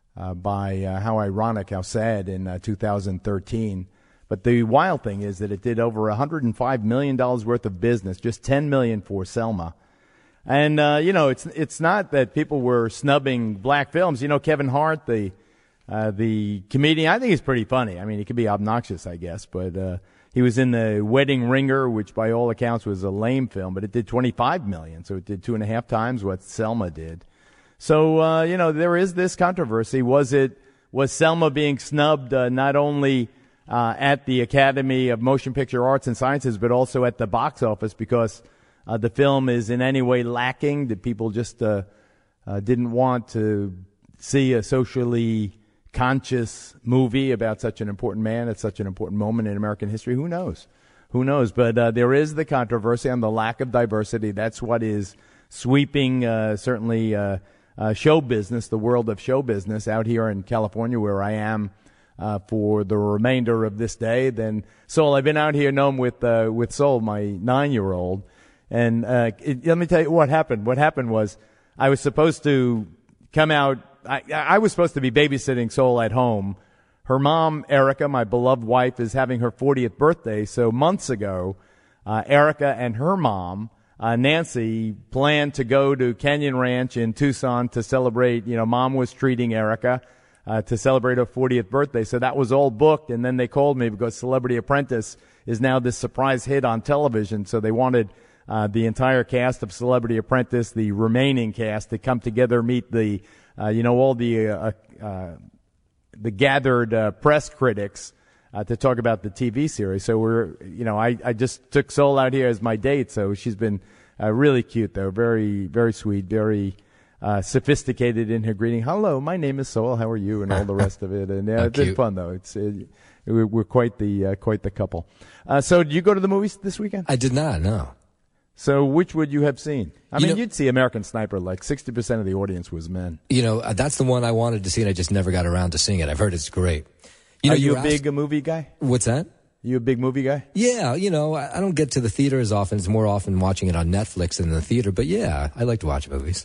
uh, by uh, how ironic, how sad in uh, two thousand thirteen. But the wild thing is that it did over one hundred five million dollars worth of business, just ten million dollars for Selma. And, uh, you know, it's it's not that people were snubbing black films. You know, Kevin Hart, the uh, the comedian, I think he's pretty funny. I mean, he could be obnoxious, I guess, but uh, he was in The Wedding Ringer, which by all accounts was a lame film, but it did twenty-five million dollars, so it did two and a half times what Selma did. So, uh, you know, there is this controversy. Was it was Selma being snubbed uh, not only uh, at the Academy of Motion Picture Arts and Sciences, but also at the box office because Uh, the film is in any way lacking? That people just uh, uh, didn't want to see a socially conscious movie about such an important man at such an important moment in American history? Who knows? Who knows? But uh, there is the controversy on the lack of diversity. That's what is sweeping uh, certainly uh, uh, show business, the world of show business out here in California where I am uh, for the remainder of this day. Then, Sol, I've been out here, known with, uh, with Sol, my nine-year-old. And uh, it, let me tell you what happened. What happened was I was supposed to come out. I, I was supposed to be babysitting Sol at home. Her mom, Erica, my beloved wife, is having her fortieth birthday. So months ago, uh, Erica and her mom, uh, Nancy, planned to go to Canyon Ranch in Tucson to celebrate. You know, Mom was treating Erica uh, to celebrate her fortieth birthday. So that was all booked. And then they called me because Celebrity Apprentice is now this surprise hit on television. So they wanted Uh, the entire cast of Celebrity Apprentice, the remaining cast, to come together, meet the, uh, you know, all the uh, uh, the gathered uh, press critics uh, to talk about the T V series. So we're, you know, I, I just took Sol out here as my date. So she's been uh, really cute, though, very, very sweet, very uh, sophisticated in her greeting. Hello, my name is Sol. How are you? And all the rest of it. And yeah, it's been fun, though. It's it, we're quite the uh, quite the couple. Uh, so did you go to the movies this weekend? I did not. No. So which would you have seen? I You mean, know- you'd see American Sniper. Like sixty percent of the audience was men. You know, uh, that's the one I wanted to see, and I just never got around to seeing it. I've heard it's great. You know, Are you were a big asked- uh, movie guy? What's that? You a big movie guy? Yeah, you know, I, I don't get to the theater as often. It's more often watching it on Netflix than in the theater. But yeah, I like to watch movies.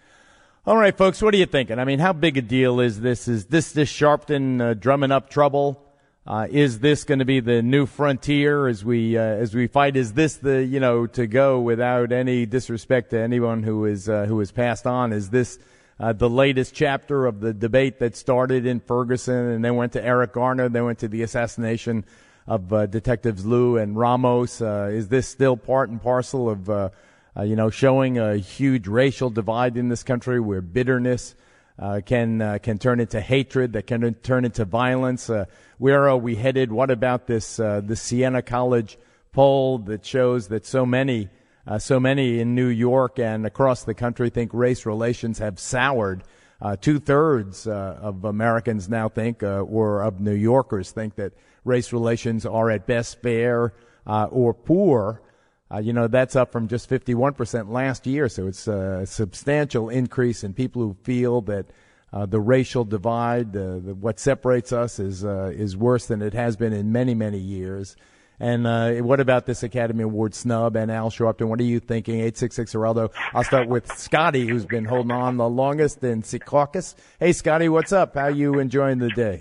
All right, folks, what are you thinking? I mean, how big a deal is this? Is this this Sharpton uh, drumming up trouble? Uh, is this going to be the new frontier as we uh, as we fight? Is this the, you know, to go without any disrespect to anyone who is uh, who has passed on? Is this uh, the latest chapter of the debate that started in Ferguson and then went to Eric Garner, then went to the assassination of uh, Detectives Lou and Ramos? Uh, is this still part and parcel of uh, uh, you know, showing a huge racial divide in this country where bitterness Uh, can uh, can turn into hatred, that can turn into violence? Uh, where are we headed? What about this uh, the Siena College poll that shows that so many uh, so many in New York and across the country think race relations have soured? Uh, two thirds uh, of Americans now think, uh, or of New Yorkers think, that race relations are at best fair uh, or poor. Uh, you know, that's up from just fifty-one percent last year, so it's a substantial increase in people who feel that uh, the racial divide, uh, the, what separates us, is uh, is worse than it has been in many, many years. And uh, what about this Academy Award snub and Al Sharpton? What are you thinking? eight six six Geraldo. I'll start with Scotty, who's been holding on the longest in Secaucus. Hey, Scotty, what's up? How you enjoying the day?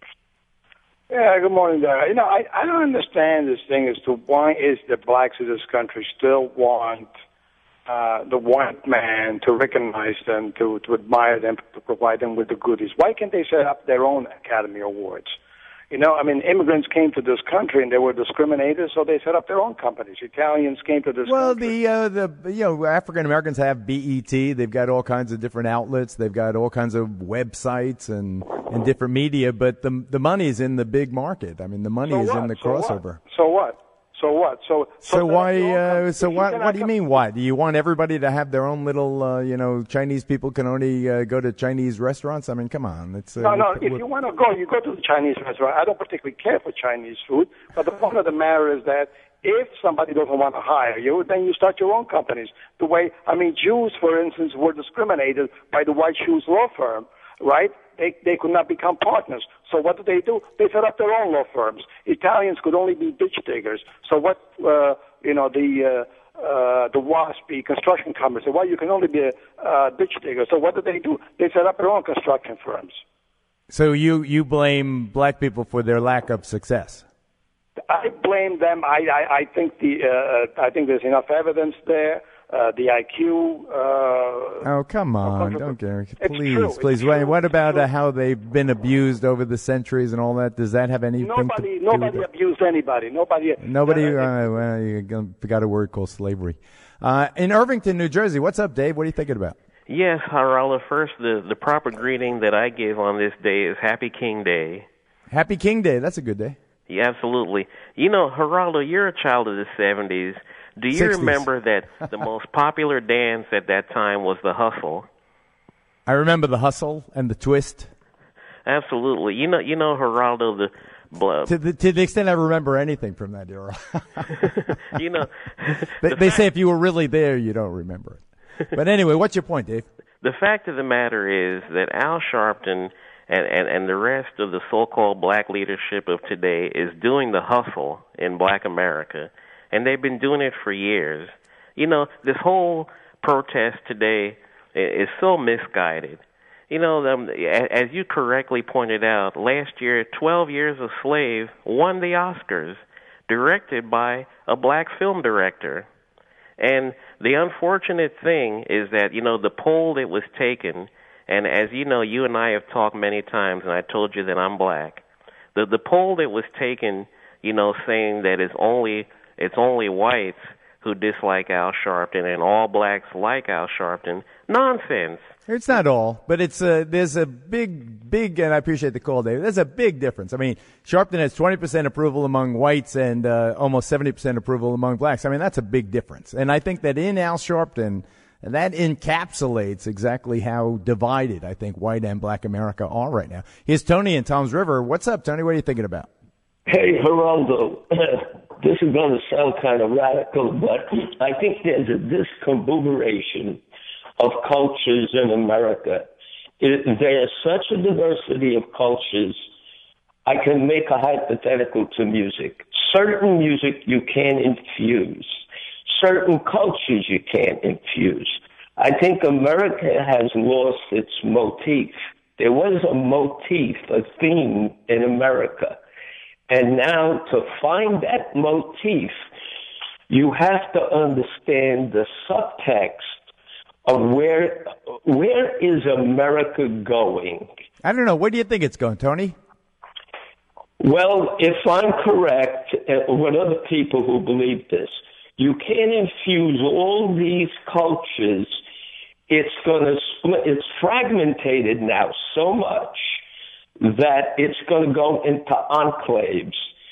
Yeah, good morning, Dad. You know, I, I don't understand this thing as to why is the blacks of this country still want uh, the white man to recognize them, to, to admire them, to provide them with the goodies. Why can't they set up their own Academy Awards? You know, I mean, immigrants came to this country and they were discriminated, so they set up their own companies. Italians came to this Well, country. the uh, the you know, African Americans have B E T. They've got all kinds of different outlets. They've got all kinds of websites and, and different media. But the the money's in the big market. I mean, the money So is what? in the So what? crossover. So what? So what? So So, set up why? your own Uh, company. so If you what? cannot What do you come- mean? Why do you want everybody to have their own little? Uh, you know, Chinese people can only uh, go to Chinese restaurants. I mean, come on. It's uh, No, no. what- If what- you want to go, you go to the Chinese restaurant. I don't particularly care for Chinese food, but the point of the matter is that if somebody doesn't want to hire you, then you start your own companies. The way, I mean, Jews, for instance, were discriminated by the White Shoes law firm, right? They they could not become partners. So what did they do? They set up their own law firms. Italians could only be ditch diggers. So what? Uh, you know the. Uh, Uh, the WASP construction company said, well, you can only be a uh, ditch digger. So what did they do? They set up their own construction firms. So you, you blame black people for their lack of success? I blame them. I, I, I think the uh, I think there's enough evidence there. Uh, the I Q. Uh, oh, come on. Don't Gary. Please, true. please. What, what about uh, how they've been abused over the centuries and all that? Does that have anything nobody, to do nobody with it? abused anybody. Nobody. Nobody. Uh, Uh, well, you forgot a word called slavery. Uh, in Irvington, New Jersey. What's up, Dave? What are you thinking about? Yes, Harala. First, the, the proper greeting that I give on this day is Happy King Day. Happy King Day. That's a good day. Yeah, absolutely. You know, Geraldo, you're a child of the seventies. Do you sixties. remember that the most popular dance at that time was the hustle? I remember the hustle and the twist. Absolutely. You know, you know, Geraldo, the blood. To the, to the extent I remember anything from that era. You know, they, the they fact- say if you were really there, you don't remember it. But anyway, what's your point, Dave? The fact of the matter is that Al Sharpton and, and, and the rest of the so-called black leadership of today is doing the hustle in black America, and they've been doing it for years. You know, this whole protest today is so misguided. You know, um, as you correctly pointed out, last year, twelve Years a Slave won the Oscars, directed by a black film director. And the unfortunate thing is that, you know, the poll that was taken, and as you know, you and I have talked many times, and I told you that I'm black. The the poll that was taken, you know, saying that it's only it's only whites who dislike Al Sharpton and all blacks like Al Sharpton. Nonsense. It's not all, but it's a, there's a big, big, and I appreciate the call, Dave. There's a big difference. I mean, Sharpton has twenty percent approval among whites and uh, almost seventy percent approval among blacks. I mean, that's a big difference. And I think that in Al Sharpton, that encapsulates exactly how divided I think white and black America are right now. Here's Tony in Toms River. What's up, Tony? What are you thinking about? Hey, Geraldo, this is going to sound kind of radical, but I think there's a disconglomeration of cultures in America. It, there's such a diversity of cultures. I can make a hypothetical to music. Certain music you can infuse. Certain cultures you can't infuse. I think America has lost its motif. There was a motif, a theme in America. And now to find that motif, you have to understand the subtext of where where is America going? I don't know. Where do you think it's going, Tony? Well, if I'm correct, uh, with other people who believe this, you can't infuse all these cultures. It's going to split. It's fragmented now so much that it's going to go into enclaves.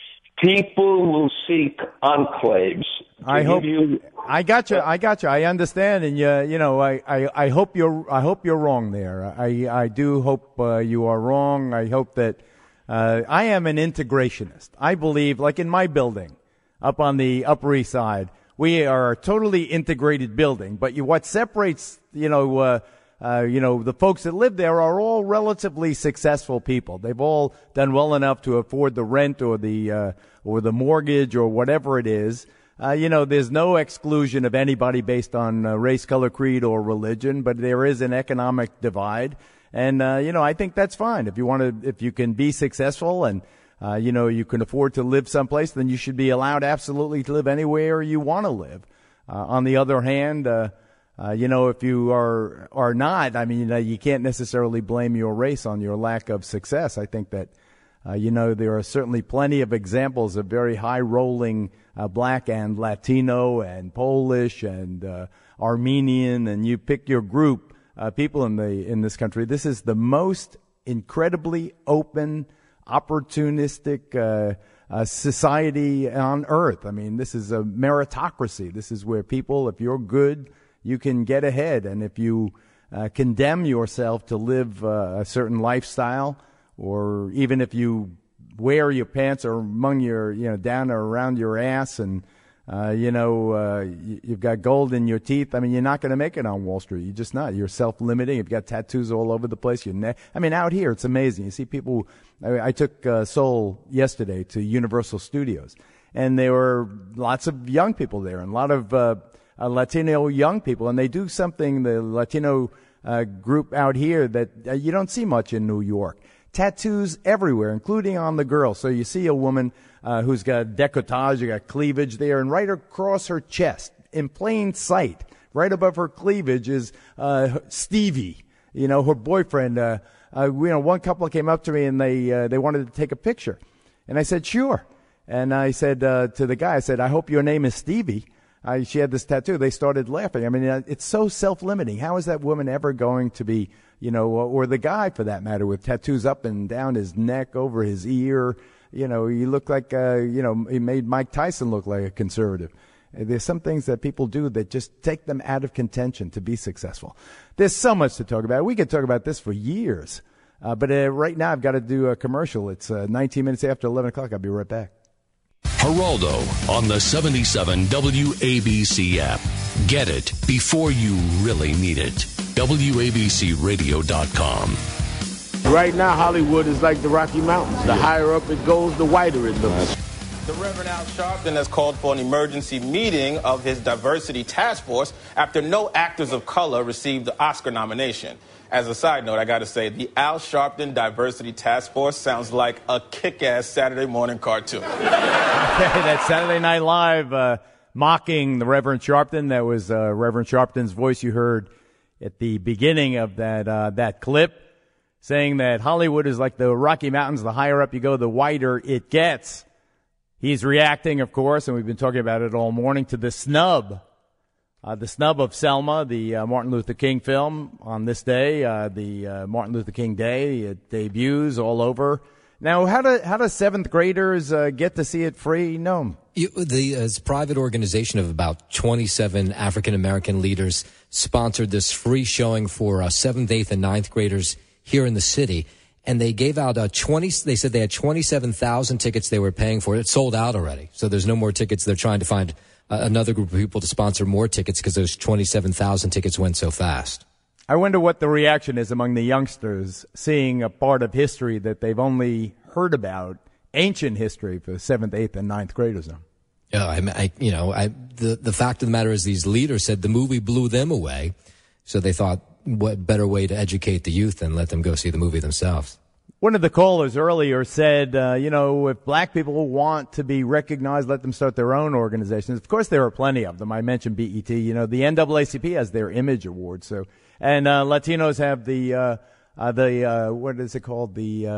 People will seek enclaves. I hope you. I got you. I got you. I understand, and you, you know, I, I, I hope you're. I hope you're wrong there. I, I do hope uh, you are wrong. I hope that uh, I am an integrationist. I believe, like in my building, up on the Upper East Side, we are a totally integrated building. But you, what separates, you know. Uh, Uh, you know, the folks that live there are all relatively successful people. They've all done well enough to afford the rent or the uh, or the mortgage or whatever it is. Uh, you know, there's no exclusion of anybody based on uh, race, color, creed, or religion, but there is an economic divide. And, uh, you know, I think that's fine. If you want to, if you can be successful and, uh, you know, you can afford to live someplace, then you should be allowed absolutely to live anywhere you want to live. Uh, on the other hand, uh, Uh, you know, if you are are not, I mean, uh, you can't necessarily blame your race on your lack of success. I think that, uh, you know, there are certainly plenty of examples of very high-rolling uh, black and Latino and Polish and uh, Armenian, and you pick your group, uh, people in the in this country. This is the most incredibly open, opportunistic uh, uh, society on earth. I mean, this is a meritocracy. This is where people, if you're good, you can get ahead, and if you uh, condemn yourself to live uh, a certain lifestyle, or even if you wear your pants or among your, you know, down or around your ass, and uh, you know uh, you've got gold in your teeth, I mean, you're not going to make it on Wall Street. You're just not. You're self-limiting. You've got tattoos all over the place. Your neck. I mean, out here it's amazing. You see people. I, I took uh, Soul yesterday to Universal Studios, and there were lots of young people there, and a lot of uh, Uh, Latino young people, and they do something, the Latino uh, group out here, that uh, you don't see much in New York. tattoos everywhere, including on the girl. So you see a woman uh, who's got decolletage, you got cleavage there, and right across her chest, in plain sight, right above her cleavage is uh, Stevie, you know, her boyfriend. Uh, uh, you know, one couple came up to me and they uh, they wanted to take a picture, and I said sure. And I said uh, to the guy, I said, I hope your name is Stevie. I, she had this tattoo. They started laughing. I mean, it's so self-limiting. How is that woman ever going to be, you know, or the guy for that matter, with tattoos up and down his neck, over his ear? You know, he looked like, uh, you know, he made Mike Tyson look like a conservative. There's some things that people do that just take them out of contention to be successful. There's so much to talk about. We could talk about this for years. Uh, but uh, right now I've got to do a commercial. It's uh, nineteen minutes after eleven o'clock. I'll be right back. Geraldo on the seventy-seven W A B C app. Get it before you really need it. W A B C radio dot com. Right now, Hollywood is like the Rocky Mountains. The higher up it goes, the whiter it looks. The Reverend Al Sharpton has called for an emergency meeting of his diversity task force after no actors of color received the Oscar nomination. As a side note, I got to say, the Al Sharpton Diversity Task Force sounds like a kick-ass Saturday morning cartoon. Okay, that's Saturday Night Live uh, mocking the Reverend Sharpton. That was uh, Reverend Sharpton's voice you heard at the beginning of that uh, that clip, saying that Hollywood is like the Rocky Mountains. The higher up you go, the whiter it gets. He's reacting, of course, and we've been talking about it all morning, to the snub. Uh, the snub of Selma, the uh, Martin Luther King film, on this day, uh, the uh, Martin Luther King Day. It debuts all over. Now, how do how do seventh graders uh, get to see it free? No. You, the uh, private organization of about twenty-seven African American leaders sponsored this free showing for uh, seventh, eighth, and ninth graders here in the city. And they gave out uh, twenty. They said they had twenty-seven thousand tickets they were paying for. It sold out already, so there's no more tickets. They're trying to find uh, another group of people to sponsor more tickets because those twenty-seven thousand tickets went so fast. I wonder what the reaction is among the youngsters seeing a part of history that they've only heard about, ancient history, for seventh, eighth, and ninth graders now. Yeah, I, I, you know, I, the the fact of the matter is, these leaders said the movie blew them away, so they thought, what better way to educate the youth than let them go see the movie themselves? One of the callers earlier said, uh, you know, if black people want to be recognized, let them start their own organizations. Of course, there are plenty of them. I mentioned B E T. You know, the N double A C P has their Image Award. So, and uh, Latinos have the uh, uh, the uh, what is it called? The uh,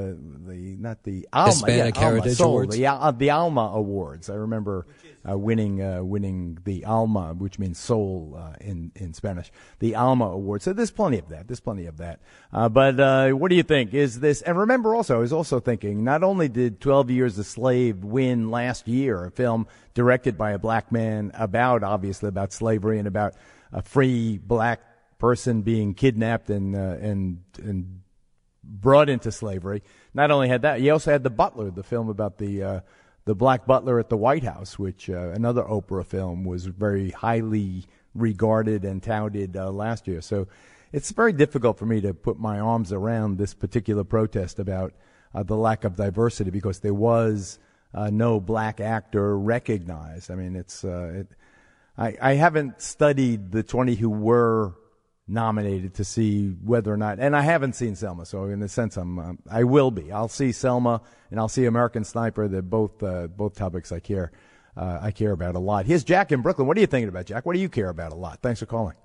the not the Alma, Hispanic yeah, Alma, Heritage Soul, Awards. The, uh, the Alma Awards. I remember uh, winning uh, winning the Alma, which means soul uh, in in Spanish. The Alma Award. So there's plenty of that. There's plenty of that. Uh, but uh, what do you think? Is this? And remember, also, I was also thinking, not only did twelve Years a Slave win last year, a film directed by a black man about, obviously, about slavery and about a free black person being kidnapped and uh, and and brought into slavery. Not only had that, he also had The Butler, the film about the uh, the black butler at the White House, which uh, another Oprah film, was very highly regarded and touted uh, last year. So it's very difficult for me to put my arms around this particular protest about uh, the lack of diversity, because there was uh, no black actor recognized. I mean, it's uh, it, I, I haven't studied the twenty who were nominated to see whether or not, and I haven't seen Selma, so in a sense, I'm um, I will be. I'll see Selma and I'll see American Sniper. They're both uh, both topics I care uh, I care about a lot. Here's Jack in Brooklyn. What are you thinking about, Jack? What do you care about a lot? Thanks for calling.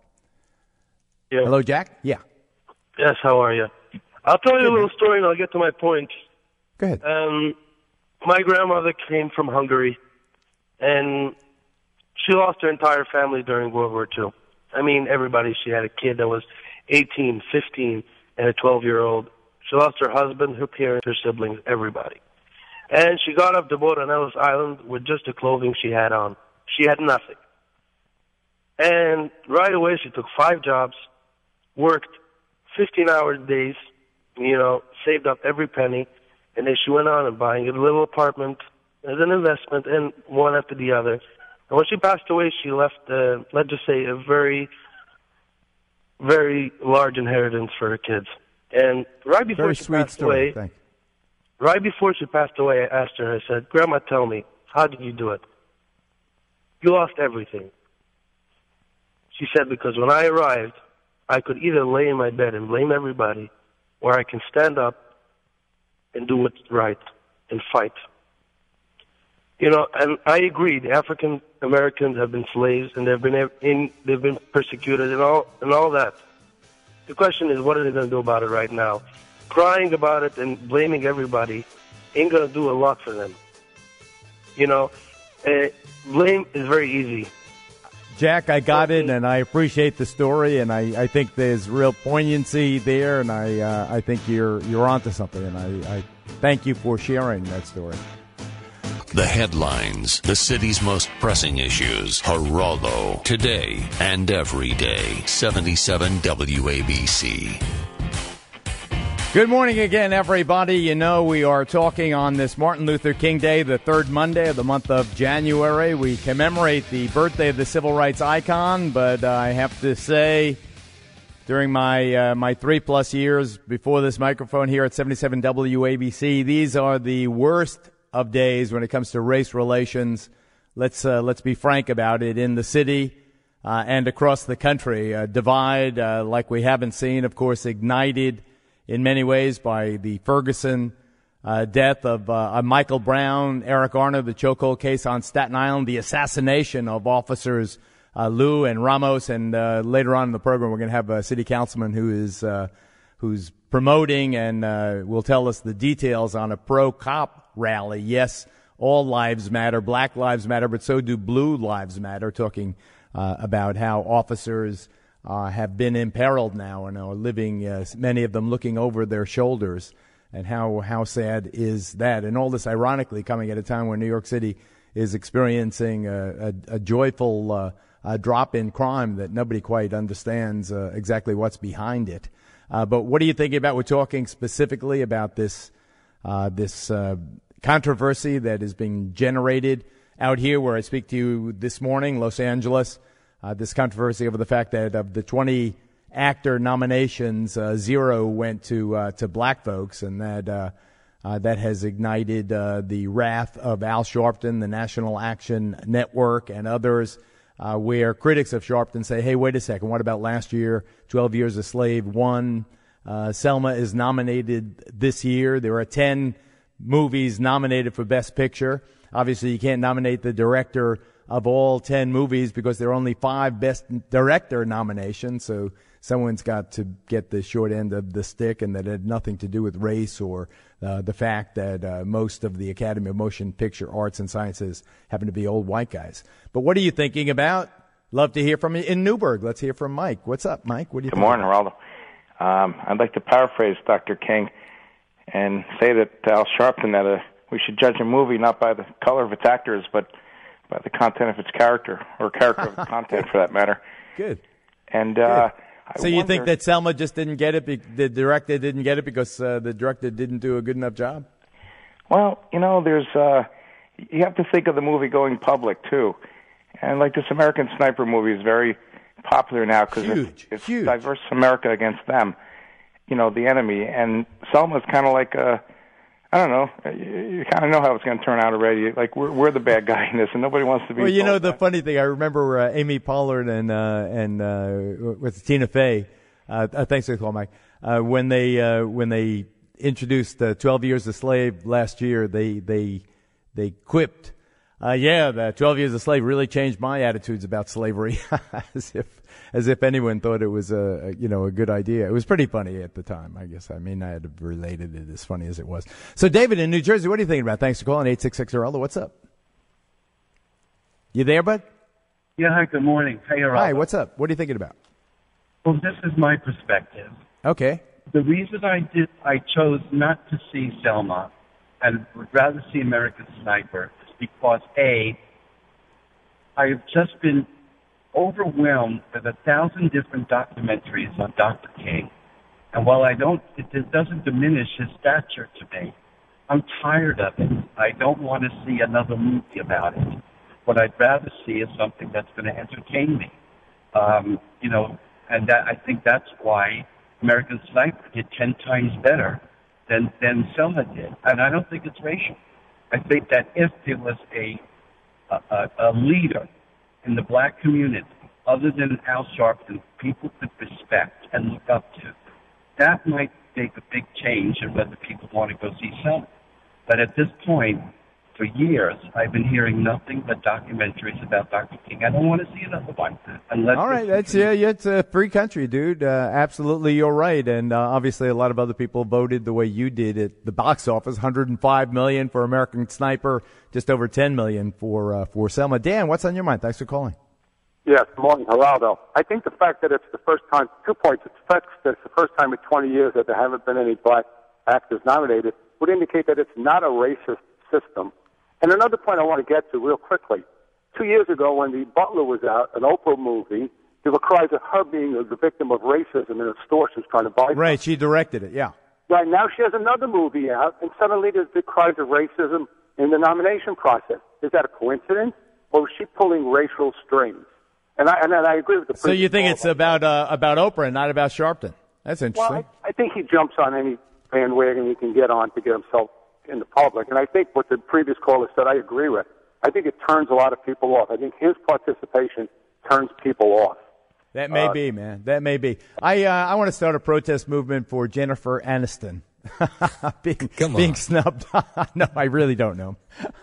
Yeah. Hello, Jack. Yeah. Yes, how are you? I'll tell you a little story and I'll get to my point. Go ahead. Um, my grandmother came from Hungary, and she lost her entire family during World War Two. I mean, everybody. She had a kid that was eighteen, fifteen, and a twelve-year-old. She lost her husband, her parents, her siblings, everybody. And she got off the boat on Ellis Island with just the clothing she had on. She had nothing. And right away, she took five jobs, worked fifteen-hour days, you know, saved up every penny, and then she went on and buying a little apartment as an investment, and one after the other. And when she passed away, she left, uh, let's just say, a very, very large inheritance for her kids. And right before Very she sweet passed story. away, Thank you. right before she passed away, I asked her, I said, Grandma, tell me, how did you do it? You lost everything. She said, because when I arrived, I could either lay in my bed and blame everybody, or I can stand up and do what's right and fight. You know, and I agree. The African Americans have been slaves, and they've been in, they've been persecuted, and all and all that. The question is, what are they going to do about it right now? Crying about it and blaming everybody ain't going to do a lot for them. You know, uh, blame is very easy. Jack, I got it, and I appreciate the story, and I, I think there's real poignancy there, and I uh, I think you're you're onto something, and I, I thank you for sharing that story. The headlines, the city's most pressing issues. Geraldo, today and every day. seventy-seven W A B C. Good morning again, everybody. You know, we are talking on this Martin Luther King Day, the third Monday of the month of January. We commemorate the birthday of the civil rights icon, but uh, I have to say, during my uh, my three-plus years before this microphone here at seventy-seven W A B C, these are the worst of days when it comes to race relations. Let's uh, let's be frank about it. In the city uh, and across the country, a divide uh, like we haven't seen, of course, ignited in many ways by the Ferguson uh, death of uh, Michael Brown, Eric Garner, the chokehold case on Staten Island, the assassination of officers uh, Lou and Ramos, and uh, later on in the program we're going to have a city councilman who is uh, who's promoting and uh, will tell us the details on a pro-cop rally. Yes, all lives matter, black lives matter, but so do blue lives matter, talking uh, about how officers uh, have been imperiled now and are living, uh, many of them looking over their shoulders, and how, how sad is that. And all this ironically coming at a time when New York City is experiencing a, a, a joyful uh, a drop in crime that nobody quite understands uh, exactly what's behind it. Uh, but what are you thinking about? We're talking specifically about this uh, this uh, controversy that is being generated out here where I speak to you this morning, Los Angeles. Uh, this controversy over the fact that of the twenty actor nominations, uh, zero went to uh, to black folks, and that uh, uh, that has ignited uh, the wrath of Al Sharpton, the National Action Network, and others. Uh, where critics of Sharpton say, hey, wait a second, what about last year? twelve Years a Slave won. Uh, Selma is nominated this year. There are ten movies nominated for Best Picture. Obviously, you can't nominate the director of all ten movies because there are only five Best Director nominations, so someone's got to get the short end of the stick, and that had nothing to do with race or uh, the fact that uh, most of the Academy of Motion Picture Arts and Sciences happen to be old white guys. But what are you thinking about? Love to hear from you in Newburgh. Let's hear from Mike. What's up, Mike? What do you Good think? morning, Geraldo. Um, I'd like to paraphrase Doctor King and say that Al Sharpton, that uh, we should judge a movie not by the color of its actors, but by the content of its character, or character of its content, for that matter. Good. And uh, so I you wonder, think that Selma just didn't get it, be- the director didn't get it because uh, the director didn't do a good enough job? Well, you know, there's uh, you have to think of the movie going public, too. And like this American Sniper movie is very popular now because it's, it's diverse America against them, you know, the enemy. And Selma's kind of like a, I don't know, you, you kind of know how it's going to turn out already. Like, we're, we're the bad guy in this, and nobody wants to be. Well, you know, the funny thing, I remember uh, Amy Pollard and uh, and uh, with Tina Fey. Uh, uh, thanks for the call, Mike. Uh, when they uh, when they introduced uh, twelve Years a Slave last year, they they they quipped, uh, "Yeah, the twelve Years a Slave really changed my attitudes about slavery," as if as if anyone thought it was a, a you know a good idea. It was pretty funny at the time, I guess. I mean, I had to related it as funny as it was. So, David in New Jersey, what are you thinking about? Thanks for calling eight six six Geraldo. What's up? You there, bud? Yeah, hi, good morning. Hey, Geraldo. Hi, what's up? What are you thinking about? Well, this is my perspective. Okay. The reason I did, I chose not to see Selma and would rather see American Sniper is because, A, I've just been overwhelmed with a thousand different documentaries on Doctor King. And while I don't, it, it doesn't diminish his stature to me, I'm tired of it. I don't want to see another movie about it. What I'd rather see is something that's going to entertain me. Um, you know, and that, I think that's why American Sniper did ten times better than, than Selma did. And I don't think it's racial. I think that if there was a, a, a leader in the black community, other than Al Sharpton, people could respect and look up to, that might make a big change in whether people want to go see Selma. But at this point, for years, I've been hearing nothing but documentaries about Doctor King. I don't want to see another one. Unless All right, that's yeah, yeah, it's a free country, dude. Uh, absolutely, you're right. And uh, obviously, a lot of other people voted the way you did at the box office. one hundred five million dollars for American Sniper, just over ten million dollars for uh, for Selma. Dan, what's on your mind? Thanks for calling. Yes, good morning, Geraldo. I think the fact that it's the first time, two points, it's the fact that it's the first time in twenty years that there haven't been any black actors nominated would indicate that it's not a racist system. And another point I want to get to real quickly. Two years ago when The Butler was out, an Oprah movie, there were cries of her being the victim of racism in a store she was trying to buy. Right, she directed it, yeah. Right, now she has another movie out, and suddenly there's big cries of racism in the nomination process. Is that a coincidence, or is she pulling racial strings? And I, and I agree with the So you think it's about uh, about Oprah and not about Sharpton? That's interesting. Well, I, I think he jumps on any bandwagon he can get on to get himself in the public. And I think what the previous caller said, I agree with. I think it turns a lot of people off. I think his participation turns people off. That may Uh, be, man. That may be. I uh, I want to start a protest movement for Jennifer Aniston being, Come on. being snubbed. No, I really don't know.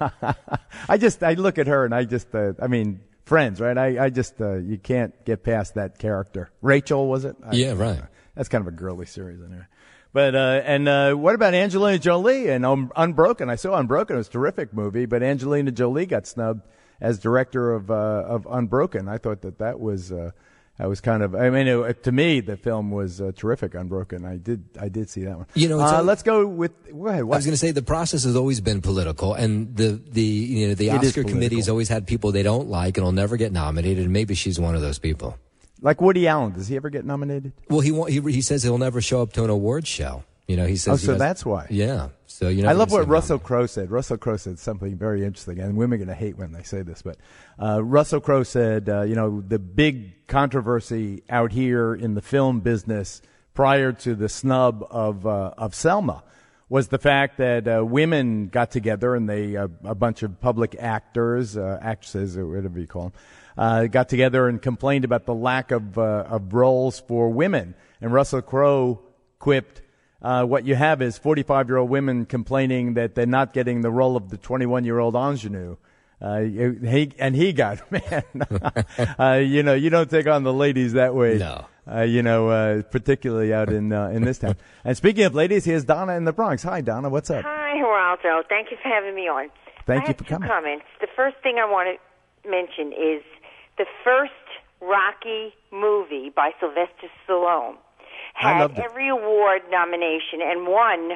I just I look at her and I just uh, I mean Friends, right? I I just uh, you can't get past that character. Rachel, was it? I, Yeah, right. That's kind of a girly series in there. But uh, and uh, what about Angelina Jolie and um, Unbroken? I saw Unbroken; it was a terrific movie. But Angelina Jolie got snubbed as director of uh, of Unbroken. I thought that that was uh, that was kind of. I mean, it, to me, the film was uh, terrific. Unbroken. I did I did see that one. You know, it's uh, al- let's go with. Go ahead. I was going to say the process has always been political, and the the you know the It is Oscar committee's always had people they don't like and will never get nominated. And maybe she's one of those people. Like Woody Allen, does he ever get nominated? Well, he won't, he he says he'll never show up to an awards show. You know, he says. Oh, he so does- that's why. Yeah. So you know. I love what Russell Crowe said. Russell Crowe said something very interesting, and women are going to hate when they say this, but uh, Russell Crowe said, uh, you know, the big controversy out here in the film business prior to the snub of uh, of Selma was the fact that uh, women got together and they uh, a bunch of public actors, uh, actresses, or whatever you call them, uh, got together and complained about the lack of uh, of roles for women, and Russell Crowe quipped. Uh, what you have is forty-five-year-old women complaining that they're not getting the role of the twenty-one-year-old ingenue. Uh, he, and he got, man, uh, you know, you don't take on the ladies that way. No. Uh, you know, uh, particularly out in, uh, in this town. And speaking of ladies, here's Donna in the Bronx. Hi, Donna. What's up? Hi, Geraldo. Thank you for having me on. Thank I you have for two coming. comments. The first thing I want to mention is the first Rocky movie by Sylvester Stallone I had loved it. every award nomination and won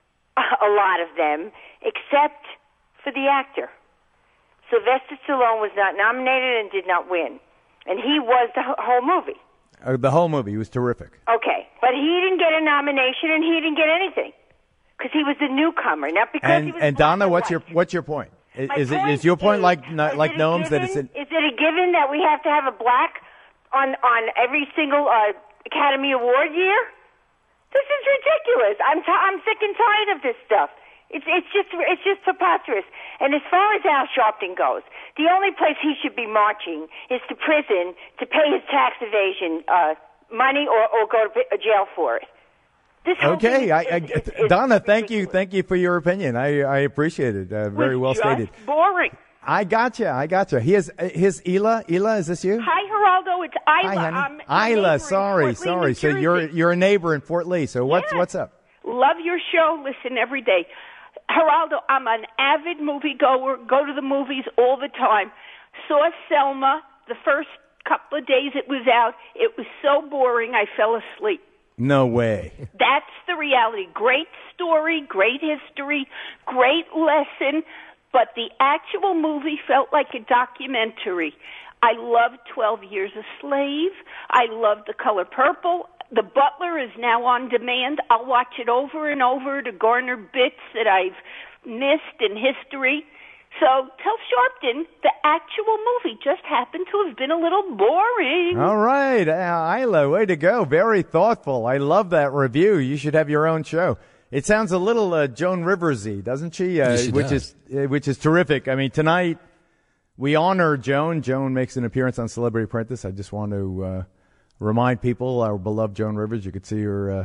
a lot of them, except for the actor. Sylvester Stallone was not nominated and did not win, and he was the wh- whole movie. Uh, the whole movie was terrific. Okay, but he didn't get a nomination and he didn't get anything because he was the newcomer. Not because he And was and black Donna, and what's white. your what's your point? Is, My is it point is your point is, like no- like it a Gnomes that it's given- in, Is it a given that we have to have a black on on every single uh, Academy Award year? This is ridiculous. I'm t- I'm sick and tired of this stuff. It's it's just it's just preposterous. And as far as Al Sharpton goes, the only place he should be marching is to prison to pay his tax evasion uh, money or, or go to p- jail for it. This whole Okay, thing I, is- I, is- is- is Donna, thank you, thank you for your opinion. I, I appreciate it. Uh, very well just stated. boring. I gotcha, I gotcha. Here's his Ela. Ela, is this you? Hi, Geraldo. It's Isla. Hi, honey. I'm your neighbor Isla, in sorry, Fort Lee, sorry. New So Jersey. you're you're a neighbor in Fort Lee. So what's Yeah. what's up? Love your show. Listen every day. Geraldo, I'm an avid moviegoer. Go to the movies all the time. Saw Selma the first couple of days it was out. It was so boring I fell asleep. No way. That's the reality. Great story, great history, great lesson, but the actual movie felt like a documentary. I loved twelve Years a Slave. I loved The Color Purple. The Butler is now on demand. I'll watch it over and over to garner bits that I've missed in history. So tell Sharpton the actual movie just happened to have been a little boring. All right, uh, Isla, way to go. Very thoughtful. I love that review. You should have your own show. It sounds a little uh, Joan Riversy, doesn't she? Uh, Yes, she which does. is uh, which is terrific. I mean, tonight we honor Joan. Joan makes an appearance on Celebrity Apprentice. I just want to uh, remind people, our beloved Joan Rivers. You could see her uh,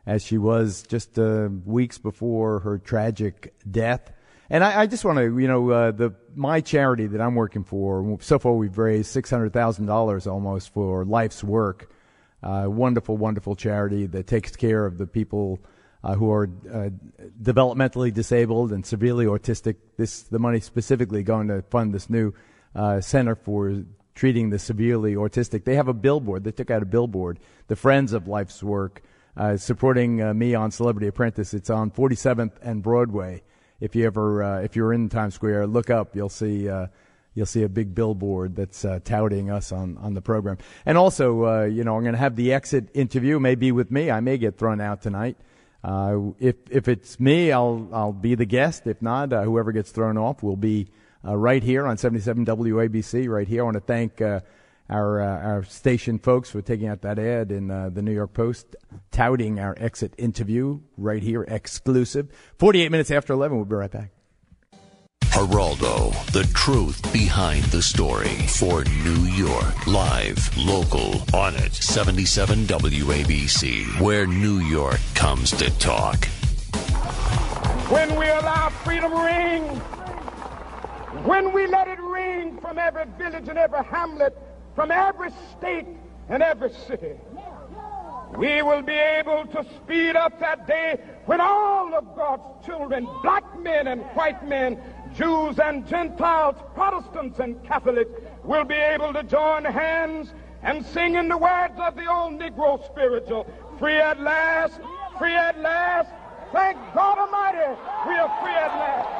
as she was just uh, weeks before her tragic death. And I, I just want to, you know, uh, the my charity that I'm working for, so far we've raised six hundred thousand dollars almost for Life's Work. Uh, wonderful, wonderful charity that takes care of the people uh, who are uh, developmentally disabled and severely autistic. This the money specifically going to fund this new uh, center for treating the severely autistic. They have a billboard. They took out a billboard, the Friends of Life's Work, uh, supporting uh, me on Celebrity Apprentice. It's on forty-seventh and Broadway. If you ever, uh, if you're in Times Square, look up. You'll see, uh, you'll see a big billboard that's uh, touting us on, on the program. And also, uh, you know, I'm going to have the exit interview. Maybe with me. I may get thrown out tonight. Uh, if if it's me, I'll I'll be the guest. If not, uh, whoever gets thrown off will be uh, right here on seventy-seven W A B C. Right here. I want to thank uh, our uh, our station folks for taking out that ad in uh, the New York Post, touting our exit interview right here, exclusive. forty-eight minutes after eleven, we'll be right back. Geraldo, the truth behind the story for New York. Live, local, on it. seventy-seven W A B C, where New York comes to talk. When we allow freedom ring, when we let it ring from every village and every hamlet, from every state and every city, we will be able to speed up that day when all of God's children, black men and white men, Jews and Gentiles, Protestants and Catholics, will be able to join hands and sing in the words of the old Negro spiritual, free at last, free at last, thank God Almighty, we are free at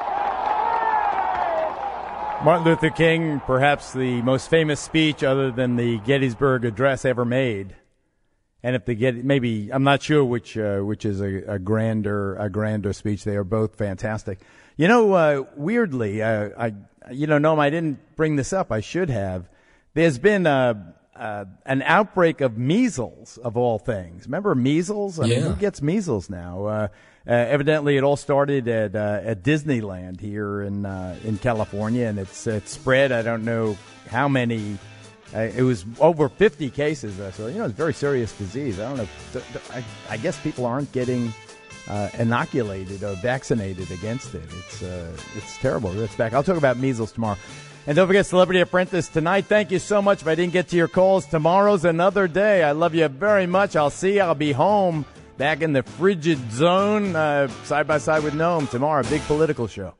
last. Martin Luther King, perhaps the most famous speech other than the Gettysburg Address ever made. And if they get maybe, I'm not sure which uh, which is a, a grander a grander speech. They are both fantastic. You know, uh, weirdly, uh, I you know, Noam, I didn't bring this up. I should have. There's been uh, uh, an outbreak of measles, of all things. Remember measles? I Yeah. mean, who gets measles now? Uh, uh, evidently, it all started at uh, at Disneyland here in uh, in California, and it's it's spread. I don't know how many. Uh, it was over fifty cases, uh, so you know it's a very serious disease. I don't know. Th- th- I, I guess people aren't getting uh, inoculated or vaccinated against it. It's uh, it's terrible. It's back. I'll talk about measles tomorrow. And don't forget Celebrity Apprentice tonight. Thank you so much. If I didn't get to your calls, tomorrow's another day. I love you very much. I'll see you. I'll be home back in the frigid zone, uh, side by side with Noam tomorrow. Big political show.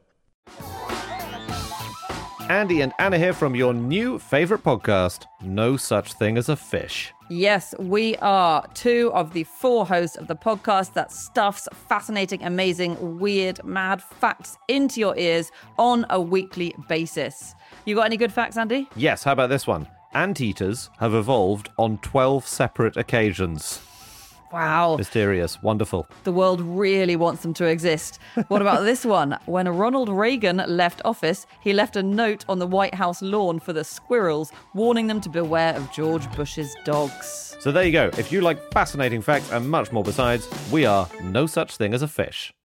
Andy and Anna here from your new favorite podcast, No Such Thing as a Fish. Yes, we are two of the four hosts of the podcast that stuffs fascinating, amazing, weird, mad facts into your ears on a weekly basis. You got any good facts, Andy? Yes, how about this one? Anteaters have evolved on twelve separate occasions. Wow. Mysterious. Wonderful. The world really wants them to exist. What about this one? When Ronald Reagan left office, he left a note on the White House lawn for the squirrels, warning them to beware of George Bush's dogs. So there you go. If you like fascinating facts and much more besides, we are No Such Thing as a Fish.